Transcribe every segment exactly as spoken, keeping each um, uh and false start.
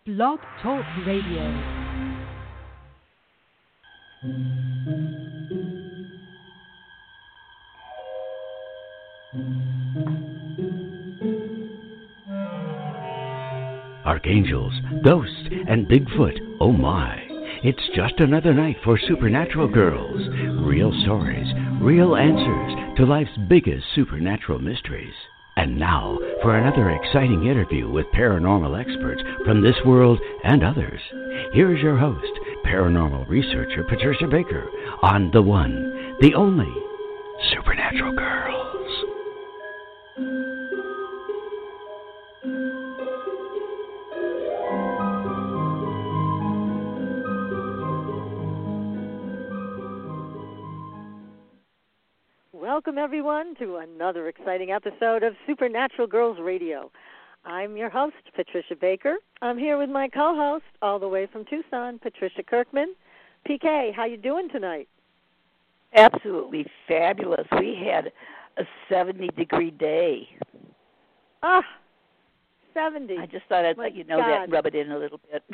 Blog Talk Radio. Archangels, ghosts, and Bigfoot, oh my. It's just another night for Supernatural Girls. Real stories, real answers to life's biggest supernatural mysteries. And now for another exciting interview with paranormal experts from this world and others. Here's your host, paranormal researcher Patricia Baker, on the one, the only Supernatural Girls. Welcome, everyone, to another exciting episode of Supernatural Girls Radio. I'm your host, Patricia Baker. I'm here with my co-host, all the way from Tucson, Patricia Kirkman. P K, how you doing tonight? Absolutely fabulous. We had a seventy-degree day. Ah, seventy. I just thought I'd my let you know God. that and rub it in a little bit.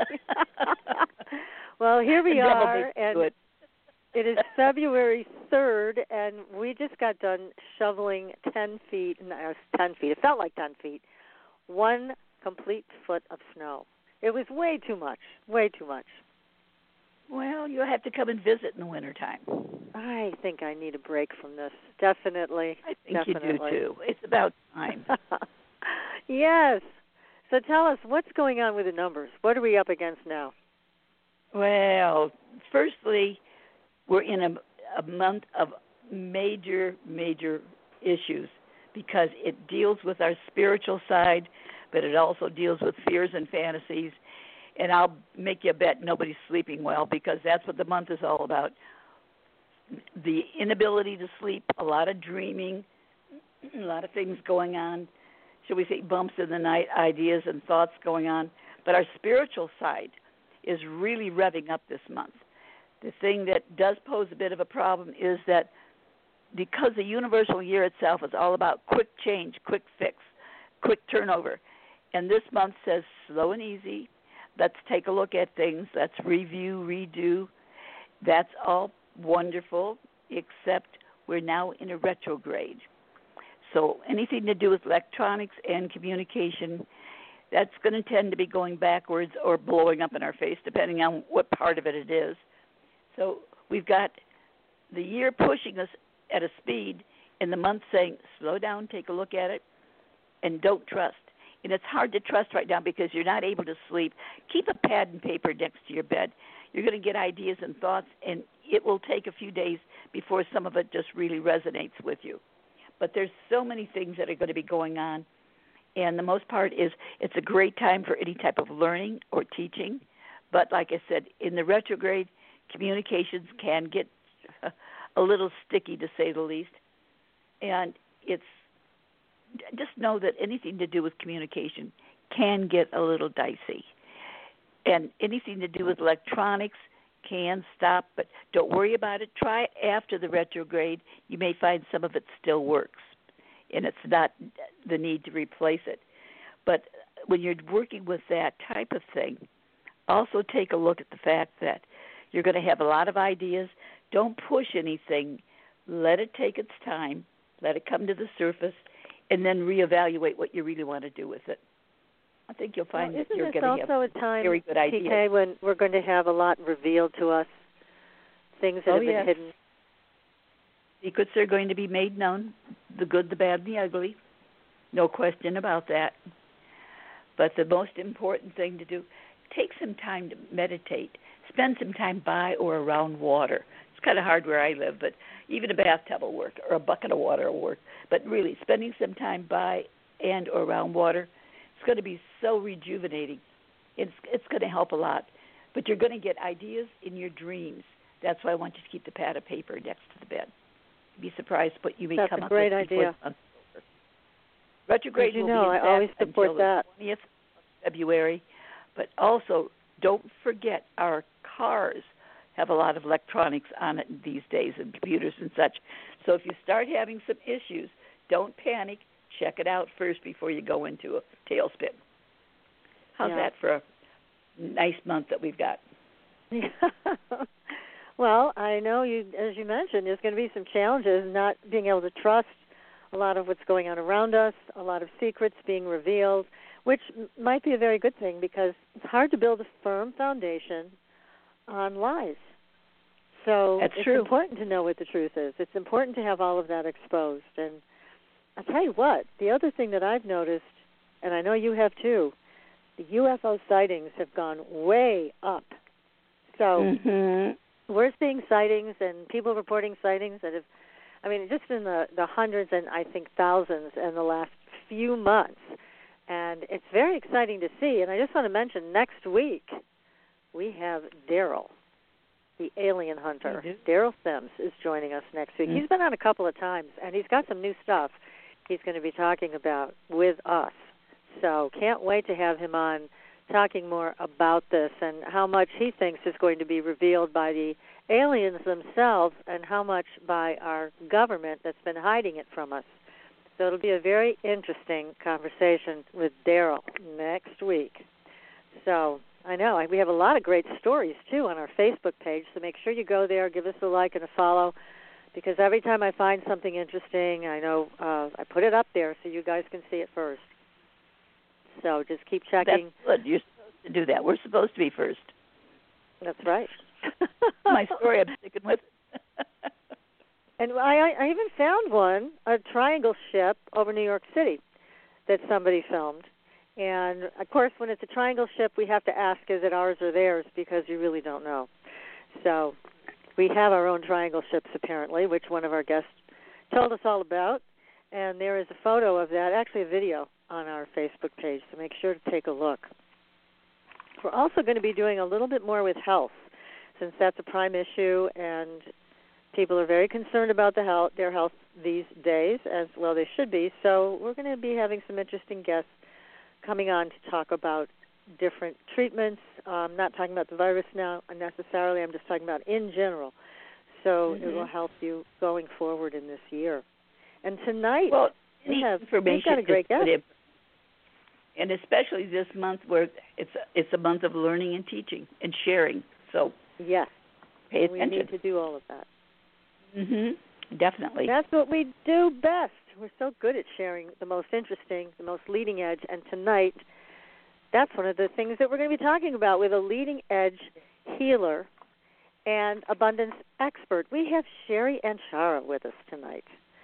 Well, here we and are, and it. it is February third, and we just got done shoveling ten feet, no, ten feet, it felt like ten feet, one complete foot of snow. It was way too much, way too much. Well, you'll have to come and visit in the wintertime. I think I need a break from this, definitely. I think definitely. you do, too. It's about time. Yes. So tell us, what's going on with the numbers? What are we up against now? Well, firstly, we're in a, a month of major, major issues because it deals with our spiritual side, but it also deals with fears and fantasies. And I'll make you a bet nobody's sleeping well because that's what the month is all about. The inability to sleep, a lot of dreaming, a lot of things going on, shall we say bumps in the night, ideas and thoughts going on. But our spiritual side is really revving up this month. The thing that does pose a bit of a problem is that because the universal year itself is all about quick change, quick fix, quick turnover, and this month says slow and easy, let's take a look at things, let's review, redo, that's all wonderful, except we're now in a retrograde. So anything to do with electronics and communication, that's going to tend to be going backwards or blowing up in our face, depending on what part of it it is. So we've got the year pushing us at a speed and the month saying, slow down, take a look at it, and don't trust. And it's hard to trust right now because you're not able to sleep. Keep a pad and paper next to your bed. You're going to get ideas and thoughts, and it will take a few days before some of it just really resonates with you. But there's so many things that are going to be going on, and the most part is it's a great time for any type of learning or teaching. But like I said, in the retrograde, communications can get a little sticky, to say the least. And it's just know that anything to do with communication can get a little dicey. And anything to do with electronics can stop, but don't worry about it. Try it after the retrograde. You may find some of it still works, and it's not the need to replace it. But when you're working with that type of thing, also take a look at the fact that you're going to have a lot of ideas. Don't push anything. Let it take its time. Let it come to the surface, and then reevaluate what you really want to do with it. I think you'll find well, that you're going to have also a time, very good ideas. P K, when we're going to have a lot revealed to us, things that oh, have been yes. hidden. Secrets are going to be made known, the good, the bad, and the ugly. No question about that. But the most important thing to do, take some time to meditate. Spend some time by or around water. It's kind of hard where I live, but even a bathtub will work, or a bucket of water will work. But really, spending some time by and or around water, it's going to be so rejuvenating. It's it's going to help a lot. But you're going to get ideas in your dreams. That's why I want you to keep the pad of paper next to the bed. You'd be surprised what you may That's come a up great with. idea. Retrograde you will know, be in I always effect support until that. the twentieth of February. But also, don't forget our cars have a lot of electronics on it these days and computers and such. So if you start having some issues, don't panic. Check it out first before you go into a tailspin. How's yeah. that for a, nice month that we've got. Yeah. Well, I know you, as you mentioned, there's going to be some challenges not being able to trust a lot of what's going on around us, a lot of secrets being revealed, which might be a very good thing because it's hard to build a firm foundation on lies. So That's it's true. important to know what the truth is. It's important to have all of that exposed. And I'll tell you what, the other thing that I've noticed, and I know you have too, the U F O sightings have gone way up. So mm-hmm. we're seeing sightings and people reporting sightings that have, I mean, just in the, the hundreds and I think thousands in the last few months. And it's very exciting to see. And I just want to mention, next week we have Daryl, the alien hunter. Mm-hmm. Daryl Sims is joining us next week. Mm-hmm. He's been on a couple of times, and he's got some new stuff he's going to be talking about with us. So can't wait to have him on talking more about this and how much he thinks is going to be revealed by the aliens themselves and how much by our government that's been hiding it from us. So it'll be a very interesting conversation with Daryl next week. So I know we have a lot of great stories, too, on our Facebook page, so make sure you go there, give us a like and a follow, because every time I find something interesting, I know uh, I put it up there so you guys can see it first. So just keep checking. That's good. You're supposed to do that. We're supposed to be first. That's right. My story, I'm sticking with it. And I, I even found one, a triangle ship over New York City that somebody filmed. And, of course, when it's a triangle ship, we have to ask, is it ours or theirs, because you really don't know. So we have our own triangle ships, apparently, which one of our guests told us all about. And there is a photo of that, actually a video, on our Facebook page, so make sure to take a look. We're also going to be doing a little bit more with health, since that's a prime issue, and people are very concerned about the health, their health these days, as well they should be. So we're going to be having some interesting guests coming on to talk about different treatments. I'm not talking about the virus now necessarily. I'm just talking about in general. So mm-hmm. it will help you going forward in this year. And tonight, well, we have information we've got a great guest. And especially this month where it's a, it's a month of learning and teaching and sharing. So yes, pay we attention. need to do all of that. Mm-hmm. Definitely. That's what we do best. We're so good at sharing the most interesting, the most leading edge. And tonight, that's one of the things that we're going to be talking about with a leading edge healer and abundance expert. We have Sherry Anchara with us tonight.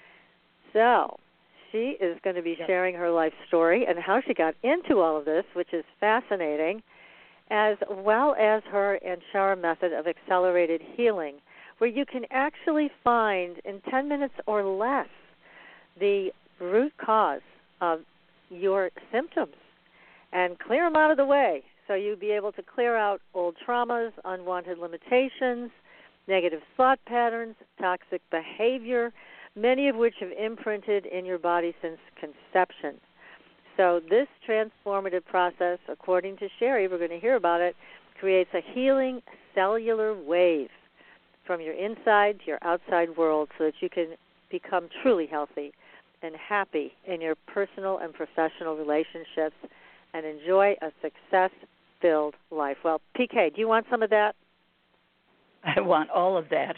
So she is going to be yep. sharing her life story and how she got into all of this, which is fascinating, as well as her Anchara method of accelerated healing, where you can actually find in ten minutes or less the root cause of your symptoms and clear them out of the way, so you'll be able to clear out old traumas, unwanted limitations, negative thought patterns, toxic behavior, many of which have imprinted in your body since conception. So this transformative process, according to Sherry, we're going to hear about it, creates a healing cellular wave from your inside to your outside world so that you can become truly healthy and happy in your personal and professional relationships and enjoy a success-filled life. Well, P K, do you want some of that? I want all of that.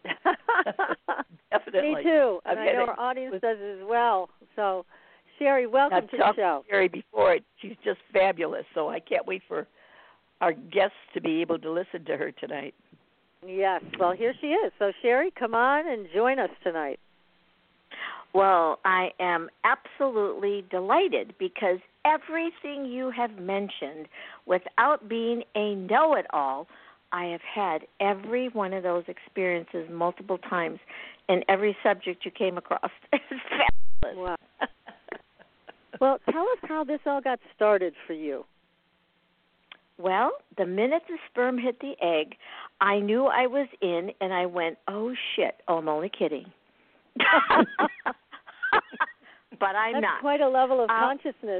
Definitely. Me too. And okay, I know our audience does as well. So, Sherry, welcome I've to the show. To Sherry before. She's just fabulous, so I can't wait for our guests to be able to listen to her tonight. Yes. Well, here she is. So, Sherry, come on and join us tonight. Well, I am absolutely delighted because everything you have mentioned, without being a know-it-all, I have had every one of those experiences multiple times, and every subject you came across is fabulous. Wow. Well, tell us how this all got started for you. Well, the minute the sperm hit the egg, I knew I was in, and I went, oh, shit. Oh, I'm only kidding. But I'm That's not. quite a level of um, consciousness.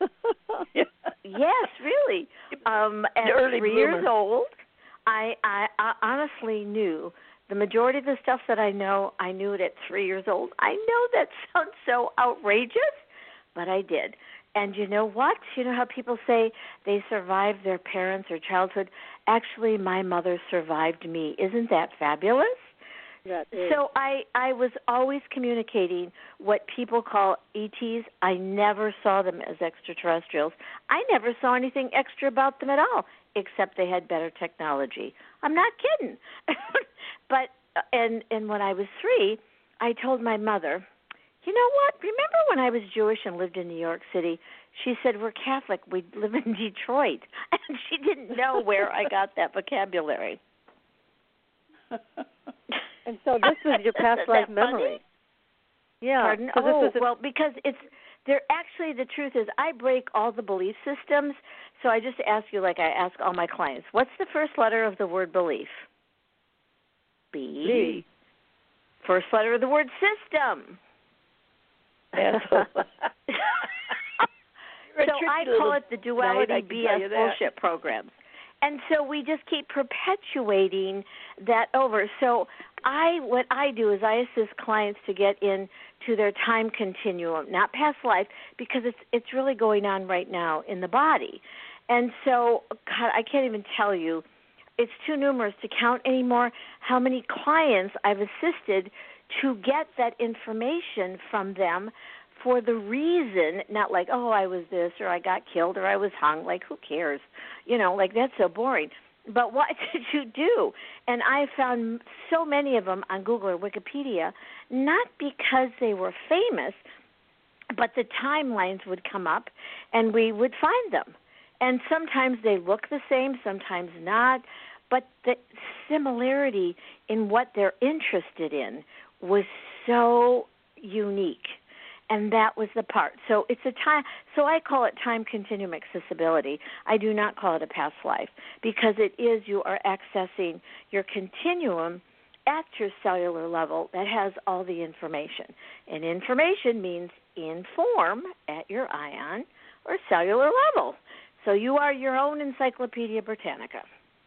Yes, really. Um, at early three bloomer. years old, I, I, I honestly knew the majority of the stuff that I know, I knew it at three years old. I know that sounds so outrageous, but I did. And you know what? You know how people say they survived their parents or childhood? Actually, my mother survived me. Isn't that fabulous? That is. So I, I was always communicating what people call E Ts. I never saw them as extraterrestrials. I never saw anything extra about them at all, except they had better technology. I'm not kidding. But and and when I was three, I told my mother, you know what? Remember when I was Jewish and lived in New York City? She said, we're Catholic. We live in Detroit. And she didn't know where I got that vocabulary. And so this was your past life memory. Yeah. Pardon? So oh, this was a- well, because it's there. Actually, the truth is, I break all the belief systems. So I just ask you, like I ask all my clients, what's the first letter of the word belief? B. B. First letter of the word system. So I call it the duality night, B S bullshit programs. And so we just keep perpetuating that over. So I, what I do is I assist clients to get into their time continuum, not past life, because it's it's really going on right now in the body. And so, God, I can't even tell you, it's too numerous to count anymore how many clients I've assisted to get that information from them for the reason, not like, oh, I was this, or I got killed, or I was hung. Like, who cares? You know, like, that's so boring. But what did you do? And I found so many of them on Google or Wikipedia, not because they were famous, but the timelines would come up, and we would find them. And sometimes they look the same, sometimes not, but the similarity in what they're interested in was so unique. And that was the part. So it's a time. So I call it time continuum accessibility. I do not call it a past life, because it is, you are accessing your continuum at your cellular level that has all the information. And information means in form at your ion or cellular level. So you are your own Encyclopedia Britannica.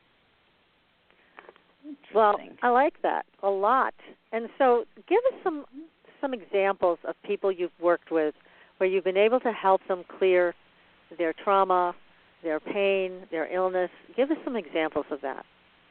Well, I like that a lot. And so give us some some examples of people you've worked with where you've been able to help them clear their trauma, their pain, their illness. Give us some examples of that.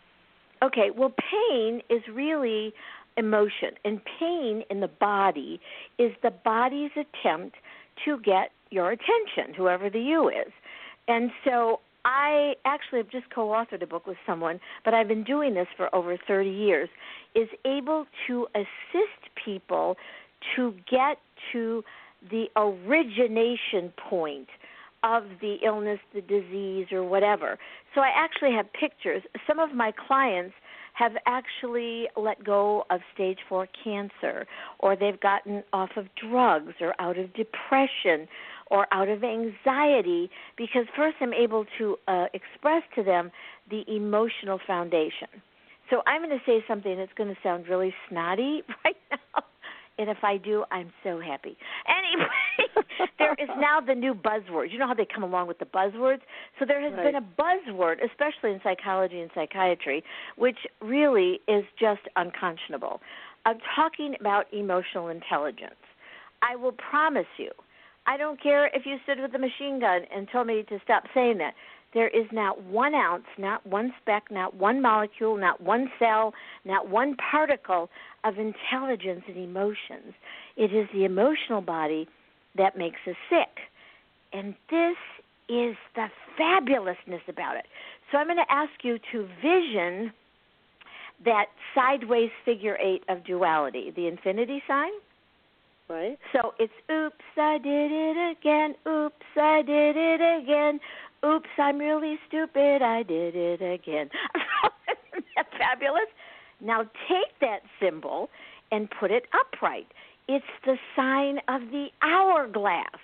Okay, well, pain is really emotion, and pain in the body is the body's attempt to get your attention, whoever the you is. And so I actually have just co-authored a book with someone, but I've been doing this for over thirty years, is able to assist people to get to the origination point of the illness, the disease, or whatever. So I actually have pictures. Some of my clients have actually let go of stage four cancer, or they've gotten off of drugs, or out of depression, or out of anxiety, because first I'm able to uh, express to them the emotional foundation. So I'm going to say something that's going to sound really snotty right now, and if I do, I'm so happy. Anyway, there is now the new buzzword. You know how they come along with the buzzwords? So there has right. been a buzzword, especially in psychology and psychiatry, which really is just unconscionable. I'm talking about emotional intelligence. I will promise you, I don't care if you stood with a machine gun and told me to stop saying that. There is not one ounce, not one speck, not one molecule, not one cell, not one particle of intelligence and emotions. It is the emotional body that makes us sick. And this is the fabulousness about it. So I'm going to ask you to vision that sideways figure eight of duality, the infinity sign. Right. So it's, oops, I did it again. Oops, I did it again. Oops, I'm really stupid. I did it again. Isn't that fabulous? Now take that symbol and put it upright. It's the sign of the hourglass.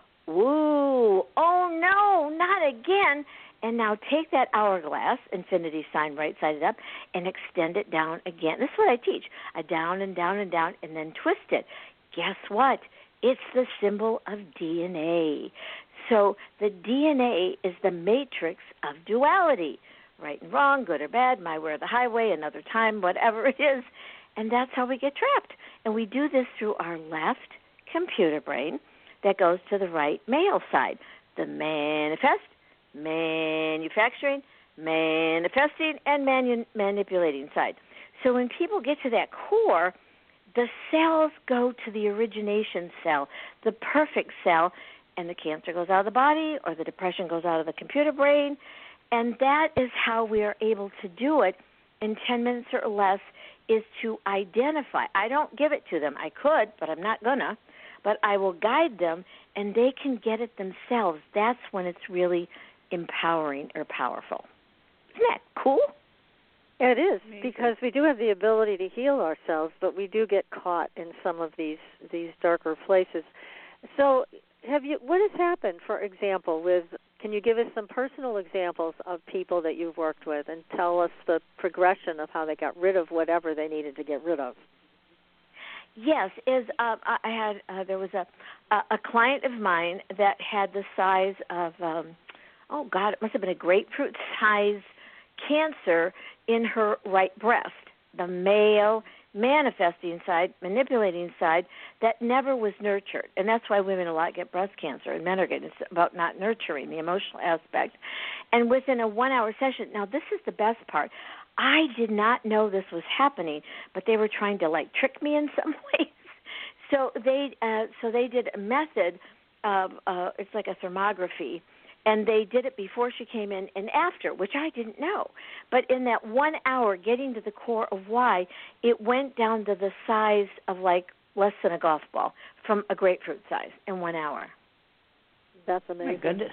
Ooh, oh no, not again. And now take that hourglass, infinity sign right-sided up, and extend it down again. This is what I teach. A down and down and down, and then twist it. Guess what? It's the symbol of D N A. So the D N A is the matrix of duality, right and wrong, good or bad, my way or the highway, another time, whatever it is. And that's how we get trapped. And we do this through our left computer brain, that goes to the right male side. The manifest, manufacturing, manifesting, and manu- manipulating side. So when people get to that core, the cells go to the origination cell, the perfect cell, and the cancer goes out of the body or the depression goes out of the computer brain. And that is how we are able to do it in ten minutes or less, is to identify. I don't give it to them. I could, but I'm not going to. But I will guide them, and they can get it themselves. That's when it's really empowering or powerful. Isn't that cool? It is, Amazing. because we do have the ability to heal ourselves, but we do get caught in some of these these darker places. So, have you? What has happened, for example, with? Can you give us some personal examples of people that you've worked with, and tell us the progression of how they got rid of whatever they needed to get rid of? Yes, is uh, I had uh, there was a a client of mine that had the size of um, oh God, it must have been a grapefruit size cancer in her right breast, the male manifesting side, manipulating side that never was nurtured. And that's why women a lot get breast cancer and men are getting, it's about not nurturing the emotional aspect. And within a one-hour session, now this is the best part, I did not know this was happening, but they were trying to like trick me in some ways. So they uh, so they did a method of, uh, it's like a thermography, and they did it before she came in and after, which I didn't know. But in that one hour, getting to the core of why, it went down to the size of like less than a golf ball, from a grapefruit size in one hour. That's amazing. My goodness.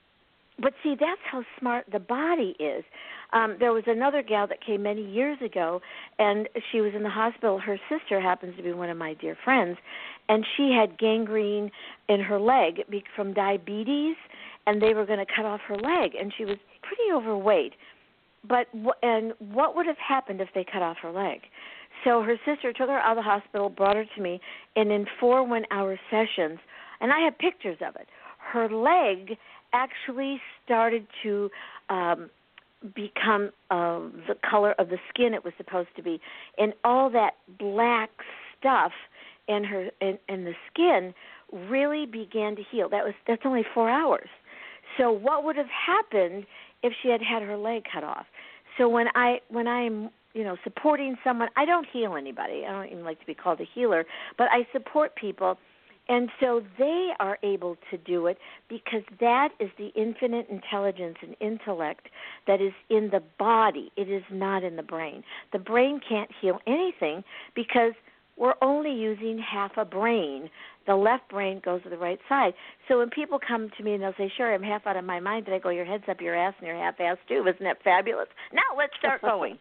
But see, that's how smart the body is. Um, there was another gal that came many years ago, and she was in the hospital. Her sister happens to be one of my dear friends, and she had gangrene in her leg from diabetes, and they were going to cut off her leg, and she was pretty overweight. But and what would have happened if they cut off her leg? So her sister took her out of the hospital, brought her to me, and in four one-hour sessions, and I have pictures of it, her leg actually started to um, become uh, the color of the skin it was supposed to be, and all that black stuff in her in, in the skin really began to heal. That was that's only four hours. So what would have happened if she had had her leg cut off? So when I when I'm you know supporting someone, I don't heal anybody. I don't even like to be called a healer, but I support people. And so they are able to do it because that is the infinite intelligence and intellect that is in the body. It is not in the brain. The brain can't heal anything because we're only using half a brain. The left brain goes to the right side. So when people come to me and they'll say, sure, I'm half out of my mind, and I go, your head's up your ass and you're half-assed too. Isn't that fabulous? Now let's start going.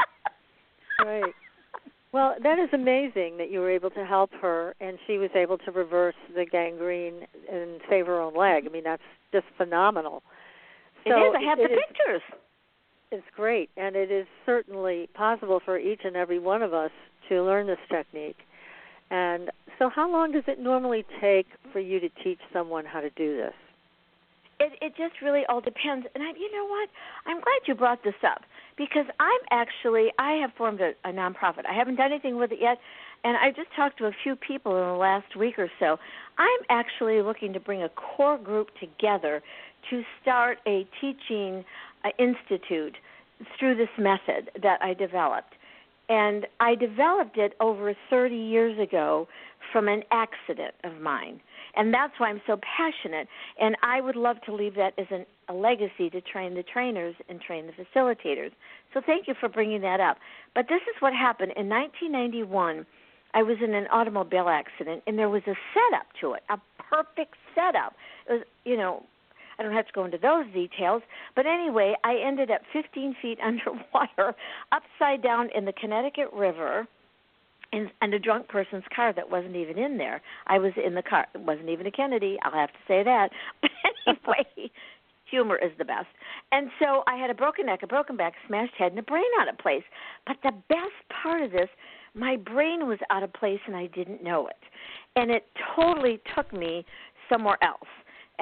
Right. Well, that is amazing that you were able to help her, and she was able to reverse the gangrene and save her own leg. I mean, that's just phenomenal. It so is. I have the is, pictures. It's great, and it is certainly possible for each and every one of us to learn this technique. And so how long does it normally take for you to teach someone how to do this? It, it just really all depends. And I, you know what? I'm glad you brought this up because I'm actually, I have formed a, a nonprofit. I haven't done anything with it yet, and I just talked to a few people in the last week or so. I'm actually looking to bring a core group together to start a teaching uh, institute through this method that I developed. And I developed it over thirty years ago from an accident of mine. And that's why I'm so passionate. And I would love to leave that as an, a legacy to train the trainers and train the facilitators. So thank you for bringing that up. But this is what happened. In nineteen ninety-one, I was in an automobile accident, and there was a setup to it, a perfect setup. It was, you know, I don't have to go into those details. But anyway, I ended up fifteen feet underwater, upside down in the Connecticut River, in, in a drunk person's car that wasn't even in there. I was in the car. It wasn't even a Kennedy. I'll have to say that. But anyway, humor is the best. And so I had a broken neck, a broken back, smashed head, and a brain out of place. But the best part of this, my brain was out of place, and I didn't know it. And it totally took me somewhere else. And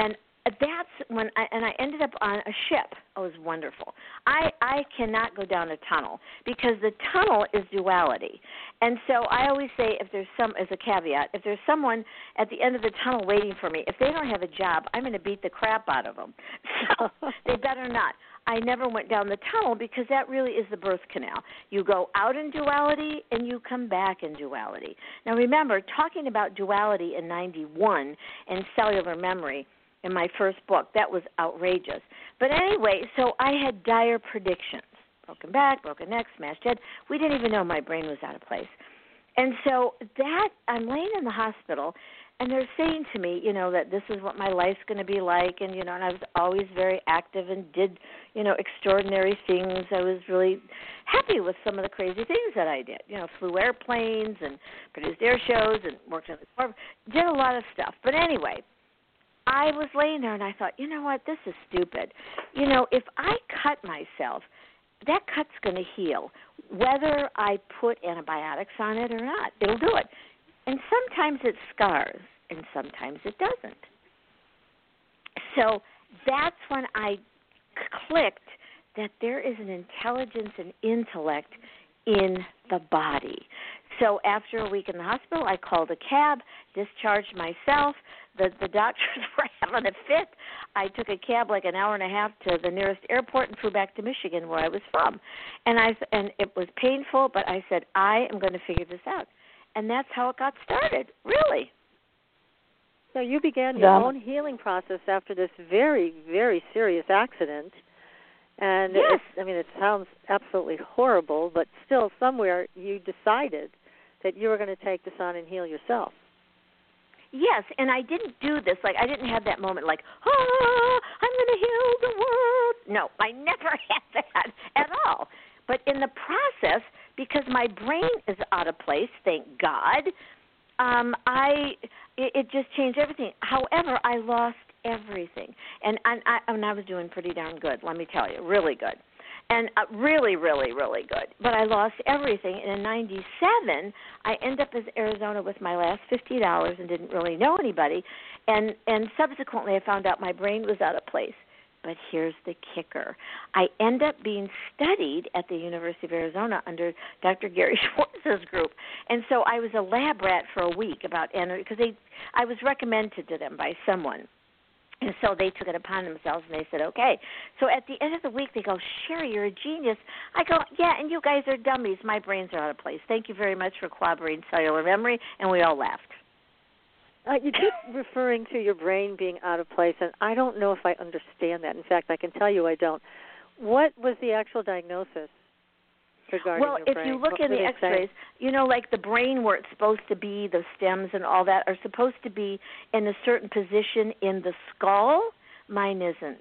that's when I and I ended up on a ship. It was wonderful. I I cannot go down a tunnel because the tunnel is duality. And so I always say, if there's some, as a caveat, if there's someone at the end of the tunnel waiting for me, if they don't have a job, I'm going to beat the crap out of them. So they better not. I never went down the tunnel because that really is the birth canal. You go out in duality and you come back in duality. Now remember, talking about duality in ninety-one and cellular memory in my first book, that was outrageous. But anyway, so I had dire predictions. Broken back, broken neck, smashed head. We didn't even know my brain was out of place. And so that, I'm laying in the hospital, and they're saying to me, you know, that this is what my life's going to be like, and, you know, and I was always very active and did, you know, extraordinary things. I was really happy with some of the crazy things that I did. You know, flew airplanes and produced air shows and worked on the farm, did a lot of stuff. But anyway, I was laying there, and I thought, you know what, this is stupid. You know, if I cut myself, that cut's going to heal, whether I put antibiotics on it or not. It'll do it. And sometimes it scars, and sometimes it doesn't. So that's when I clicked that there is an intelligence and intellect in the body. So after a week in the hospital, I called a cab, discharged myself. The the doctors were having a fit. I took a cab like an hour and a half to the nearest airport and flew back to Michigan, where I was from. And I and it was painful, but I said, I am going to figure this out. And that's how it got started, really. So you began your own healing process after this very, very serious accident. And yes. it's, I mean, it sounds absolutely horrible, but still somewhere you decided that you were going to take this on and heal yourself. Yes, and I didn't do this. Like, I didn't have that moment like, oh, I'm going to heal the world. No, I never had that at all. But in the process, because my brain is out of place, thank God, um, I it, it just changed everything. However, I lost everything. And, and, I, and I was doing pretty darn good, let me tell you, really good. And uh, really, really, really good. But I lost everything. And in ninety-seven, I ended up in Arizona with my last fifty dollars and didn't really know anybody. And, and subsequently, I found out my brain was out of place. But here's the kicker. I end up being studied at the University of Arizona under Doctor Gary Schwartz's group. And so I was a lab rat for a week about energy, because they, I was recommended to them by someone. And so they took it upon themselves, and they said, okay. So at the end of the week, they go, Sherry, you're a genius. I go, yeah, and you guys are dummies. My brains are out of place. Thank you very much for cooperating cellular memory. And we all laughed. Uh, you keep referring to your brain being out of place, and I don't know if I understand that. In fact, I can tell you I don't. What was the actual diagnosis regarding well, your if brain? you look What in the did it x-rays, say? you know, like the brain where it's supposed to be, the stems and all that are supposed to be in a certain position in the skull. Mine isn't.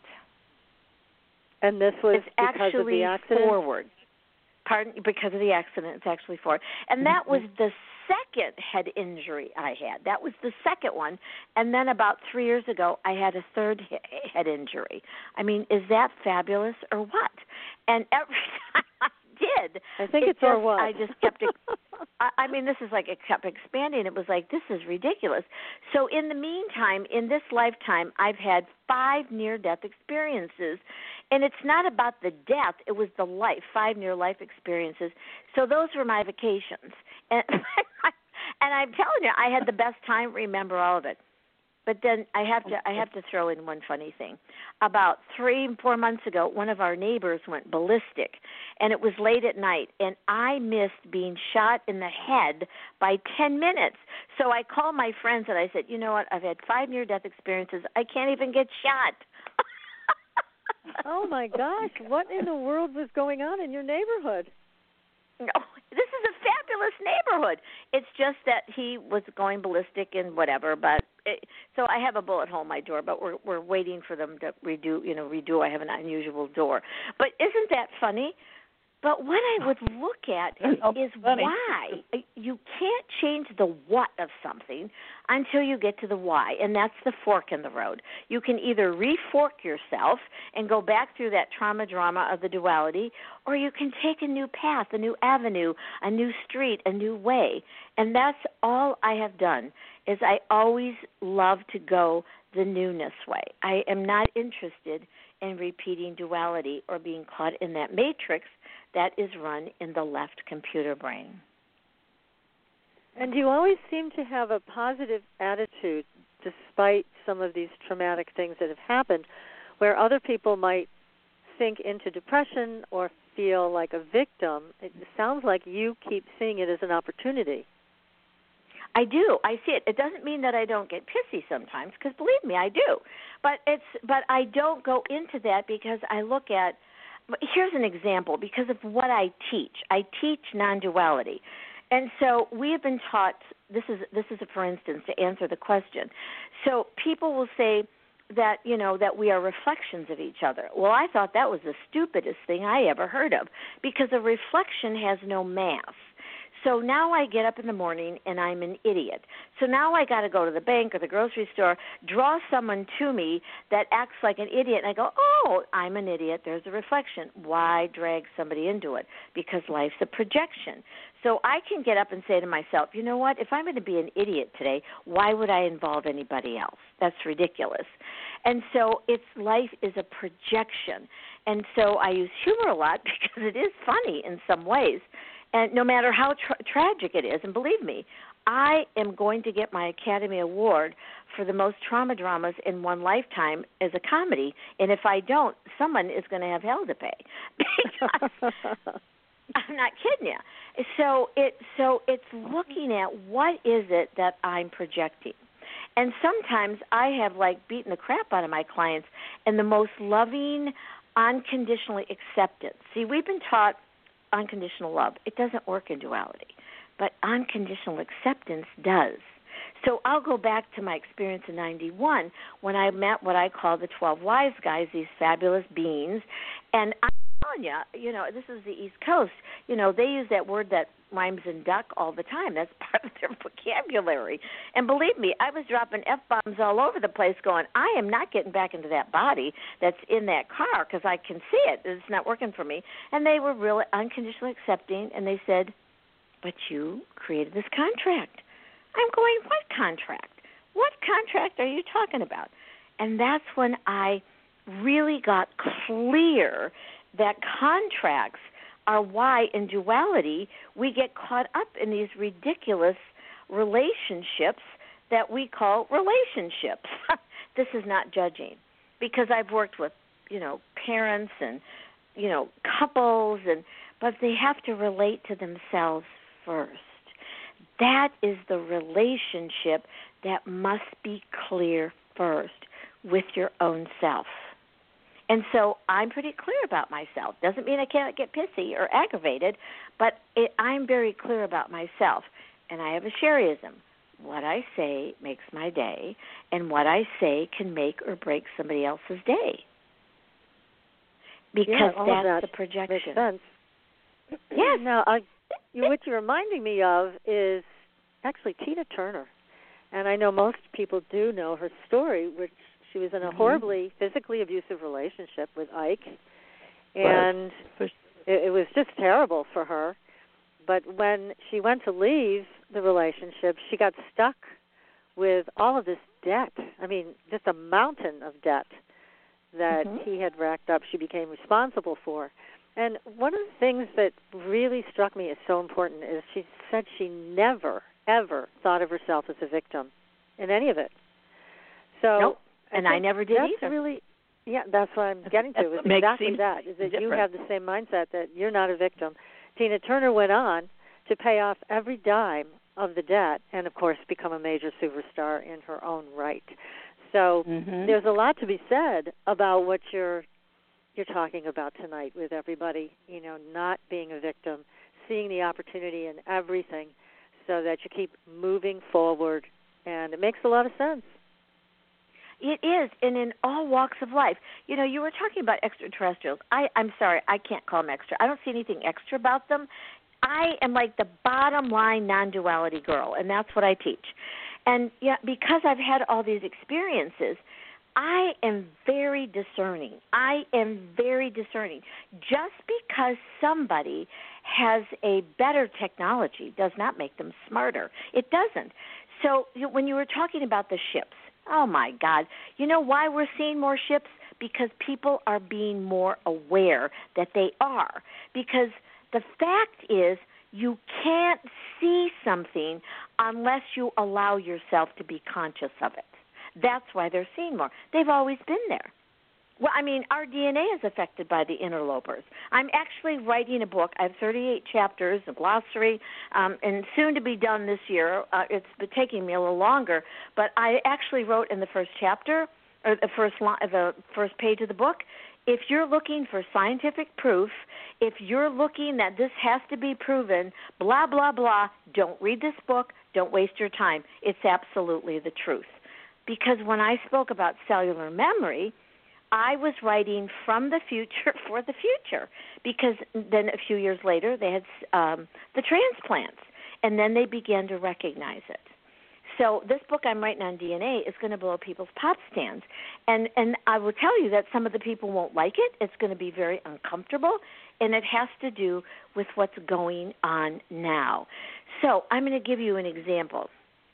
And this was it's because actually of the accident? forward. Pardon? Because of the accident, it's actually forward. And that was the second head injury I had. That was the second one. And then about three years ago, I had a third head injury. I mean, is that fabulous or what? And every time I did, I think it it's just, or what. I just kept it. I, I mean, this is like it kept expanding. It was like, this is ridiculous. So in the meantime, in this lifetime, I've had five near-death experiences. And it's not about the death. It was the life, five near-life experiences. So those were my vacations. And, and I'm telling you, I had the best time. Remember all of it. But then I have to I have to throw in one funny thing. About three, four months ago, one of our neighbors went ballistic, and it was late at night, and I missed being shot in the head by ten minutes. So I called my friends, and I said, you know what, I've had five near-death experiences. I can't even get shot. Oh, my gosh. What in the world was going on in your neighborhood? No, this is a fabulous neighborhood. It's just that he was going ballistic and whatever. But it, so I have a bullet hole in my door, but we're we're waiting for them to redo. You know, redo. I have an unusual door. But isn't that funny? But what I would look at is why. You can't change the what of something until you get to the why, and that's the fork in the road. You can either re-fork yourself and go back through that trauma drama of the duality, or you can take a new path, a new avenue, a new street, a new way. And that's all I have done, is I always love to go the newness way. I am not interested in repeating duality or being caught in that matrix that is run in the left computer brain. And you always seem to have a positive attitude despite some of these traumatic things that have happened, where other people might sink into depression or feel like a victim. It sounds like you keep seeing it as an opportunity. I do. I see it. It doesn't mean that I don't get pissy sometimes, because believe me, I do. But it's but I don't go into that because I look at. Here's an example because of what I teach. I teach non-duality, and so we have been taught. This is this is a, for instance, to answer the question. So people will say that you know that we are reflections of each other. Well, I thought that was the stupidest thing I ever heard of, because a reflection has no mass. So now I get up in the morning and I'm an idiot. So now I got to go to the bank or the grocery store, draw someone to me that acts like an idiot, and I go, oh, I'm an idiot. There's a reflection. Why drag somebody into it? Because life's a projection. So I can get up and say to myself, you know what, if I'm going to be an idiot today, why would I involve anybody else? That's ridiculous. And so it's life is a projection. And so I use humor a lot because it is funny in some ways. And no matter how tra- tragic it is, and believe me, I am going to get my Academy Award for the most trauma dramas in one lifetime as a comedy. And if I don't, someone is going to have hell to pay. Because I'm not kidding you. So it so it's looking at what is it that I'm projecting. And sometimes I have like beaten the crap out of my clients in the most loving, unconditional acceptance. See, we've been taught unconditional love. It doesn't work in duality, but unconditional acceptance does. So I'll go back to my experience in ninety-one when I met what I call the twelve Wise Guys, these fabulous beings. And I'm telling you, you know, this is the East Coast. You know, they use that word that rhymes in duck all the time. That's part of their vocabulary. And believe me, I was dropping F-bombs all over the place going, I am not getting back into that body that's in that car because I can see it. It's not working for me. And they were really unconditionally accepting, and they said, but you created this contract. I'm going, what contract? What contract are you talking about? And that's when I really got clear that contracts are why in duality we get caught up in these ridiculous relationships that we call relationships. This is not judging, because I've worked with, you know, parents and, you know, couples, and but they have to relate to themselves first. That is the relationship that must be clear first with your own self. And so I'm pretty clear about myself. Doesn't mean I can't get pissy or aggravated, but it, I'm very clear about myself. And I have a Sherryism. What I say makes my day, and what I say can make or break somebody else's day. Because yeah, that's that the projection. Makes sense. Yes. Now, I, you, what you're reminding me of is actually Tina Turner. And I know most people do know her story, which she was in a horribly physically abusive relationship with Ike, and it, it was just terrible for her. But when she went to leave the relationship, she got stuck with all of this debt. I mean, just a mountain of debt that mm-hmm. he had racked up, she became responsible for. And one of the things that really struck me as so important is she said she never, ever thought of herself as a victim in any of it. So. Nope. And I, I never did that's either. Really, yeah, that's what I'm getting to. Is exactly that. Is that different. You have the same mindset that you're not a victim. Tina Turner went on to pay off every dime of the debt, and of course become a major superstar in her own right. So mm-hmm. there's a lot to be said about what you're you're talking about tonight with everybody. You know, not being a victim, seeing the opportunity in everything, so that you keep moving forward, and it makes a lot of sense. It is, and in all walks of life. You know, you were talking about extraterrestrials. I, I'm sorry, I can't call them extra. I don't see anything extra about them. I am like the bottom line non-duality girl, and that's what I teach. And yeah, because I've had all these experiences, I am very discerning. I am very discerning. Just because somebody has a better technology does not make them smarter. It doesn't. So when you were talking about the ships, Oh, my God. You know why we're seeing more ships? Because people are being more aware that they are. Because the fact is you can't see something unless you allow yourself to be conscious of it. That's why they're seeing more. They've always been there. Well, I mean, our D N A is affected by the interlopers. I'm actually writing a book. I have thirty-eight chapters, a glossary, um, and soon to be done this year. Uh, it's been taking me a little longer, but I actually wrote in the first chapter, or the first line, the first page of the book, if you're looking for scientific proof, if you're looking that this has to be proven, blah, blah, blah, don't read this book. Don't waste your time. It's absolutely the truth. Because when I spoke about cellular memory, I was writing from the future for the future, because then a few years later they had um, the transplants, and then they began to recognize it. So this book I'm writing on D N A is going to blow people's pop stands, and and I will tell you that some of the people won't like it. It's going to be very uncomfortable, and it has to do with what's going on now. So I'm going to give you an example.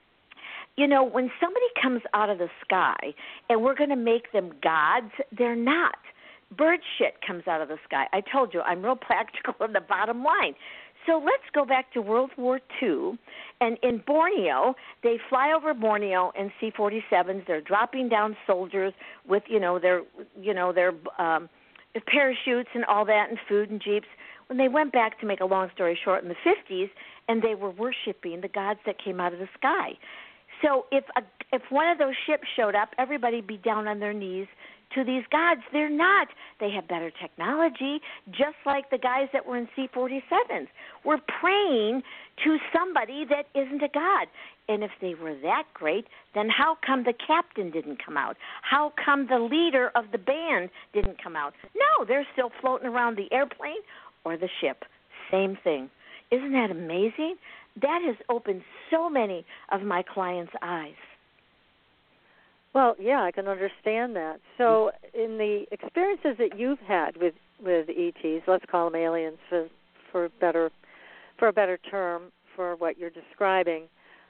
You know, when somebody comes out of the sky and we're going to make them gods, they're not. Bird shit comes out of the sky. I told you, I'm real practical in the bottom line. So let's go back to World War Two, and in Borneo, they fly over Borneo in C forty-sevens. They're dropping down soldiers with, you know, their, you know, their um, parachutes and all that, and food and jeeps. When they went back, to make a long story short, in the fifties, and they were worshiping the gods that came out of the sky. So if a, if one of those ships showed up, everybody'd be down on their knees to these gods. They're not. They have better technology, just like the guys that were in C forty-sevens. We're praying to somebody that isn't a god. And if they were that great, then how come the captain didn't come out? How come the leader of the band didn't come out? No, they're still floating around the airplane or the ship. Same thing. Isn't that amazing? That has opened so many of my clients' eyes. Well, yeah, I can understand that. So in the experiences that you've had with, with E Ts, let's call them aliens for for better for a better term for what you're describing,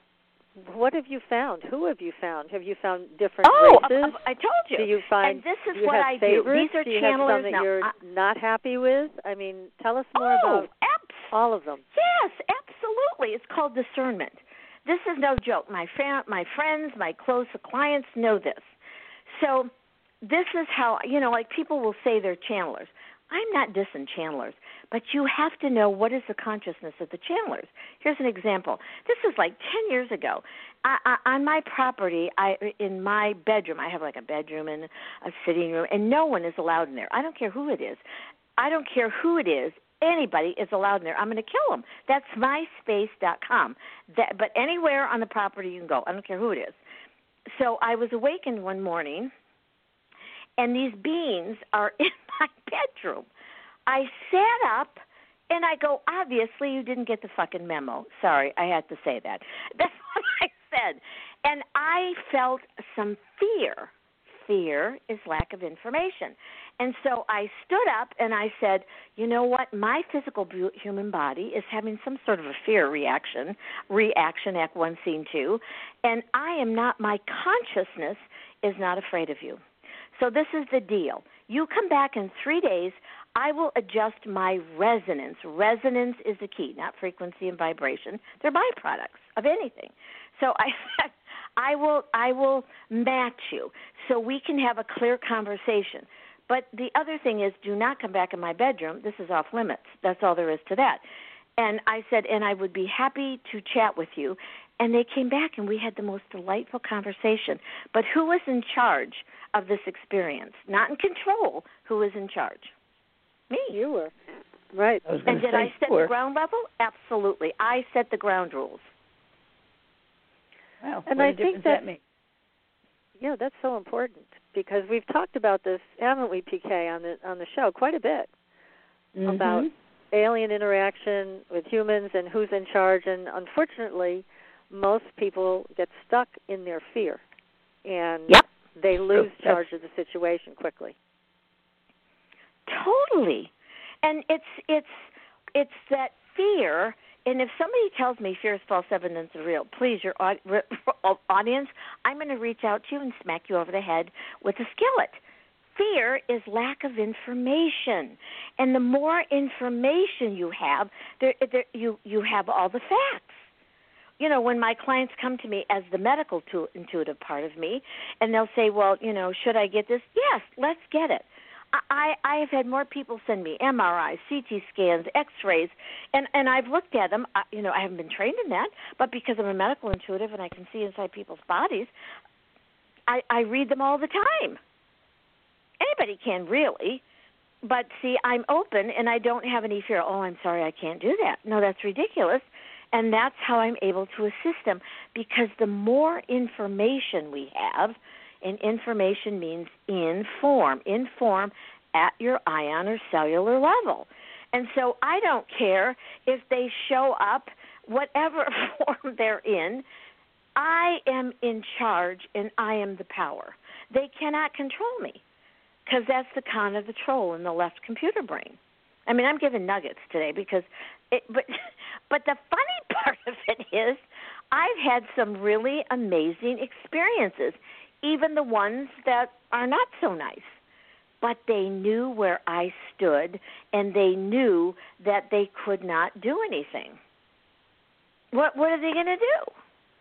what have you found? Who have you found? Have you found different oh, races? Oh, I told you. Do you find and this is do you what have I favorites? do. These are do you channelers have some that now. you're I, not happy with? I mean, tell us more oh, about abs- all of them. Yes, absolutely. It's called discernment. This is no joke. My fa- my friends, my close clients know this. So this is how, you know, like people will say they're channelers. I'm not dissing channelers, but you have to know what is the consciousness of the channelers. Here's an example. This is like ten years ago. I, I, on my property, I in my bedroom, I have like a bedroom and a sitting room, and no one is allowed in there. I don't care who it is. I don't care who it is. Anybody is allowed in there. I'm going to kill them. That's my space dot com. That, but anywhere on the property you can go. I don't care who it is. So I was awakened one morning, and these beings are in my bedroom. I sat up, and I go, obviously you didn't get the fucking memo. Sorry, I had to say that. That's what I said. And I felt some fear. Fear is lack of information. And so I stood up and I said, you know what, my physical human body is having some sort of a fear reaction, reaction, Act one, Scene two, and I am not, my consciousness is not afraid of you. So this is the deal. You come back in three days, I will adjust my resonance. Resonance is the key, not frequency and vibration. They're byproducts of anything. So I said, I will, I will match you so we can have a clear conversation. But the other thing is, do not come back in my bedroom. This is off limits. That's all there is to that. And I said, and I would be happy to chat with you. And they came back, and we had the most delightful conversation. But who was in charge of this experience? Not in control. Who was in charge? Me. You were. Right. I and did I set sure. the ground level? Absolutely. I set the ground rules. Wow. And what I a think difference that, that makes. Yeah, that's so important because we've talked about this, haven't we, P K, on the on the show quite a bit Mm-hmm. about alien interaction with humans and who's in charge. And unfortunately, most people get stuck in their fear, and yep. they lose True. charge of the situation quickly. Totally. And it's it's it's that fear and if somebody tells me fear is false evidence of real, please, your audience, I'm going to reach out to you and smack you over the head with a skillet. Fear is lack of information, and the more information you have, there, there, you you have all the facts. You know, when my clients come to me as the medical to, intuitive part of me, and they'll say, well, you know, should I get this? Yes, let's get it. I, I have had more people send me M R Is, C T scans, X-rays, and, and I've looked at them. I, you know, I haven't been trained in that, but because I'm a medical intuitive and I can see inside people's bodies, I, I read them all the time. Anybody can really, but see, I'm open and I don't have any fear. Oh, I'm sorry, I can't do that. No, that's ridiculous. And that's how I'm able to assist them, because the more information we have, and information means inform, inform at your ion or cellular level. And so I don't care if they show up, whatever form they're in, I am in charge and I am the power. They cannot control me, because that's the con of the troll in the left computer brain. I mean, I'm giving nuggets today because, it, but but the funny part of it is I've had some really amazing experiences, even the ones that are not so nice. But they knew where I stood, and they knew that they could not do anything. What what are they going to do?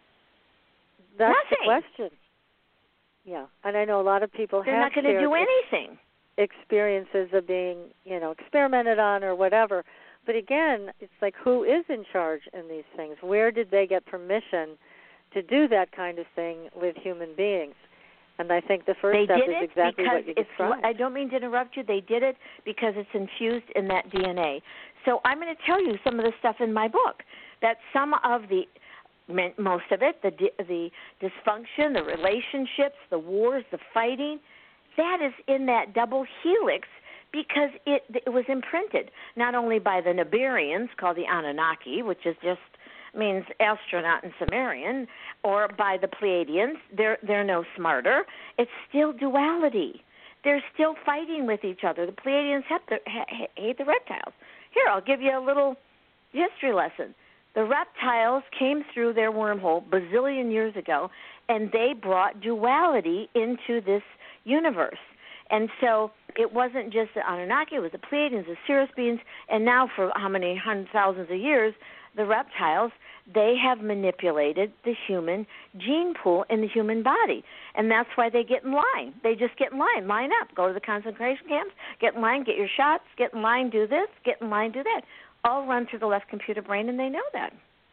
That's Nothing. the question. Yeah, and I know a lot of people They're have not going to do anything. experiences of being, you know, experimented on or whatever. But again, it's like, who is in charge in these things? Where did they get permission to do that kind of thing with human beings? And I think the first they step did is it exactly because what you it's, described. I don't mean to interrupt you. They did it because it's infused in that D N A. So I'm going to tell you some of the stuff in my book, that some of the, most of it, the the dysfunction, the relationships, the wars, the fighting, that is in that double helix because it, it was imprinted not only by the Nibirians, called the Anunnaki, which is just means astronaut in Sumerian, or by the Pleiadians. They're they're no smarter. It's still duality. They're still fighting with each other. The Pleiadians hate the, hate the reptiles. Here, I'll give you a little history lesson. The reptiles came through their wormhole bazillion years ago, and they brought duality into this universe. And so it wasn't just the Anunnaki, it was the Pleiadians, the Cirrus beings, and now for how many hundred thousands of years, the reptiles, they have manipulated the human gene pool in the human body. And that's why they get in line. They just get in line, line up, go to the concentration camps, get in line, get your shots, get in line, do this, get in line, do that. All run through the left computer brain, and they know that.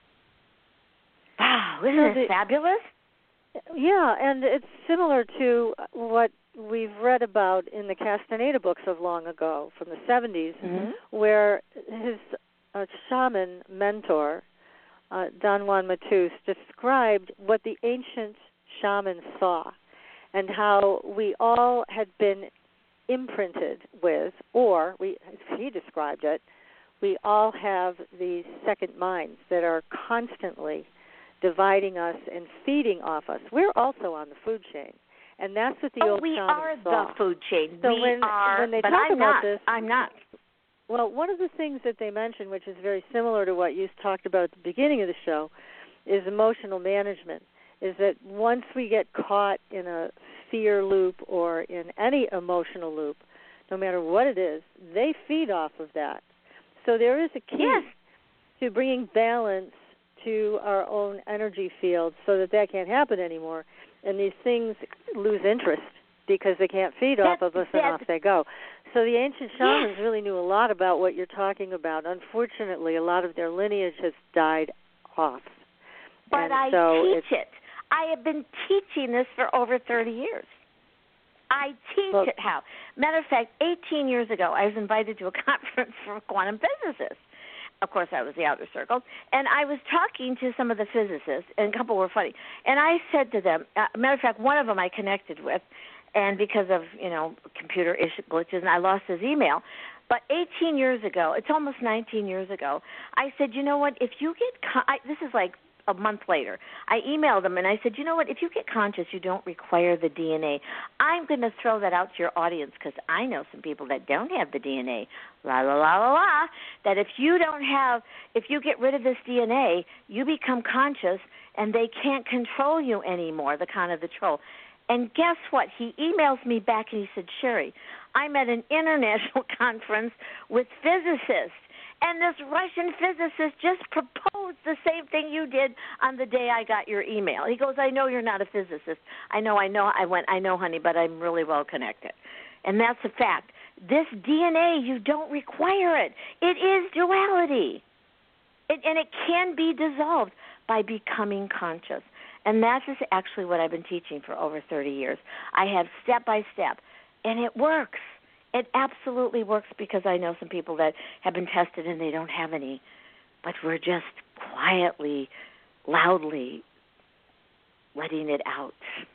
Wow, isn't So it the, fabulous? Yeah, and it's similar to what we've read about in the Castaneda books of long ago, from the seventies, mm-hmm. where his uh, shaman mentor, uh, Don Juan Matus, described what the ancient shamans saw and how we all had been imprinted with, or we, he described it, we all have these second minds that are constantly dividing us and feeding off us. We're also on the food chain, and that's what the oh, old we shamans are saw. the food chain. So we when, are, when they but talk I'm about not. this, I'm not. Well, one of the things that they mentioned, which is very similar to what you talked about at the beginning of the show, is emotional management, is that once we get caught in a fear loop or in any emotional loop, no matter what it is, they feed off of that. So there is a key yes. to bringing balance to our own energy field so that that can't happen anymore, and these things lose interest because they can't feed That's, off of us and off they go. So the ancient shamans yes. really knew a lot about what you're talking about. Unfortunately, a lot of their lineage has died off. But and I so teach it. I have been teaching this for over thirty years. I teach well, it how. Matter of fact, eighteen years ago, I was invited to a conference for quantum physicists. Of course, I was the outer circle. And I was talking to some of the physicists, and a couple were funny. And I said to them, uh, matter of fact, one of them I connected with, and because of, you know, computer issue glitches, and I lost his email. But eighteen years ago, it's almost nineteen years ago, I said, you know what, if you get, con- I, this is like a month later. I emailed them and I said, you know what, if you get conscious, you don't require the D N A. I'm going to throw that out to your audience because I know some people that don't have the D N A, la, la, la, la, la, that if you don't have, if you get rid of this D N A, you become conscious and they can't control you anymore, the kind of the troll. And guess what? He emails me back and he said, Sherry, I'm at an international conference with physicists, and this Russian physicist just proposed the same thing you did on the day I got your email. He goes, I know you're not a physicist. I know, I know. I went, I know, honey, but I'm really well connected. And that's a fact. This D N A, you don't require it. It is duality. It, and it can be dissolved by becoming conscious. And that is actually what I've been teaching for over thirty years. I have step by step, and it works. It absolutely works because I know some people that have been tested and they don't have any, but we're just quietly, loudly letting it out.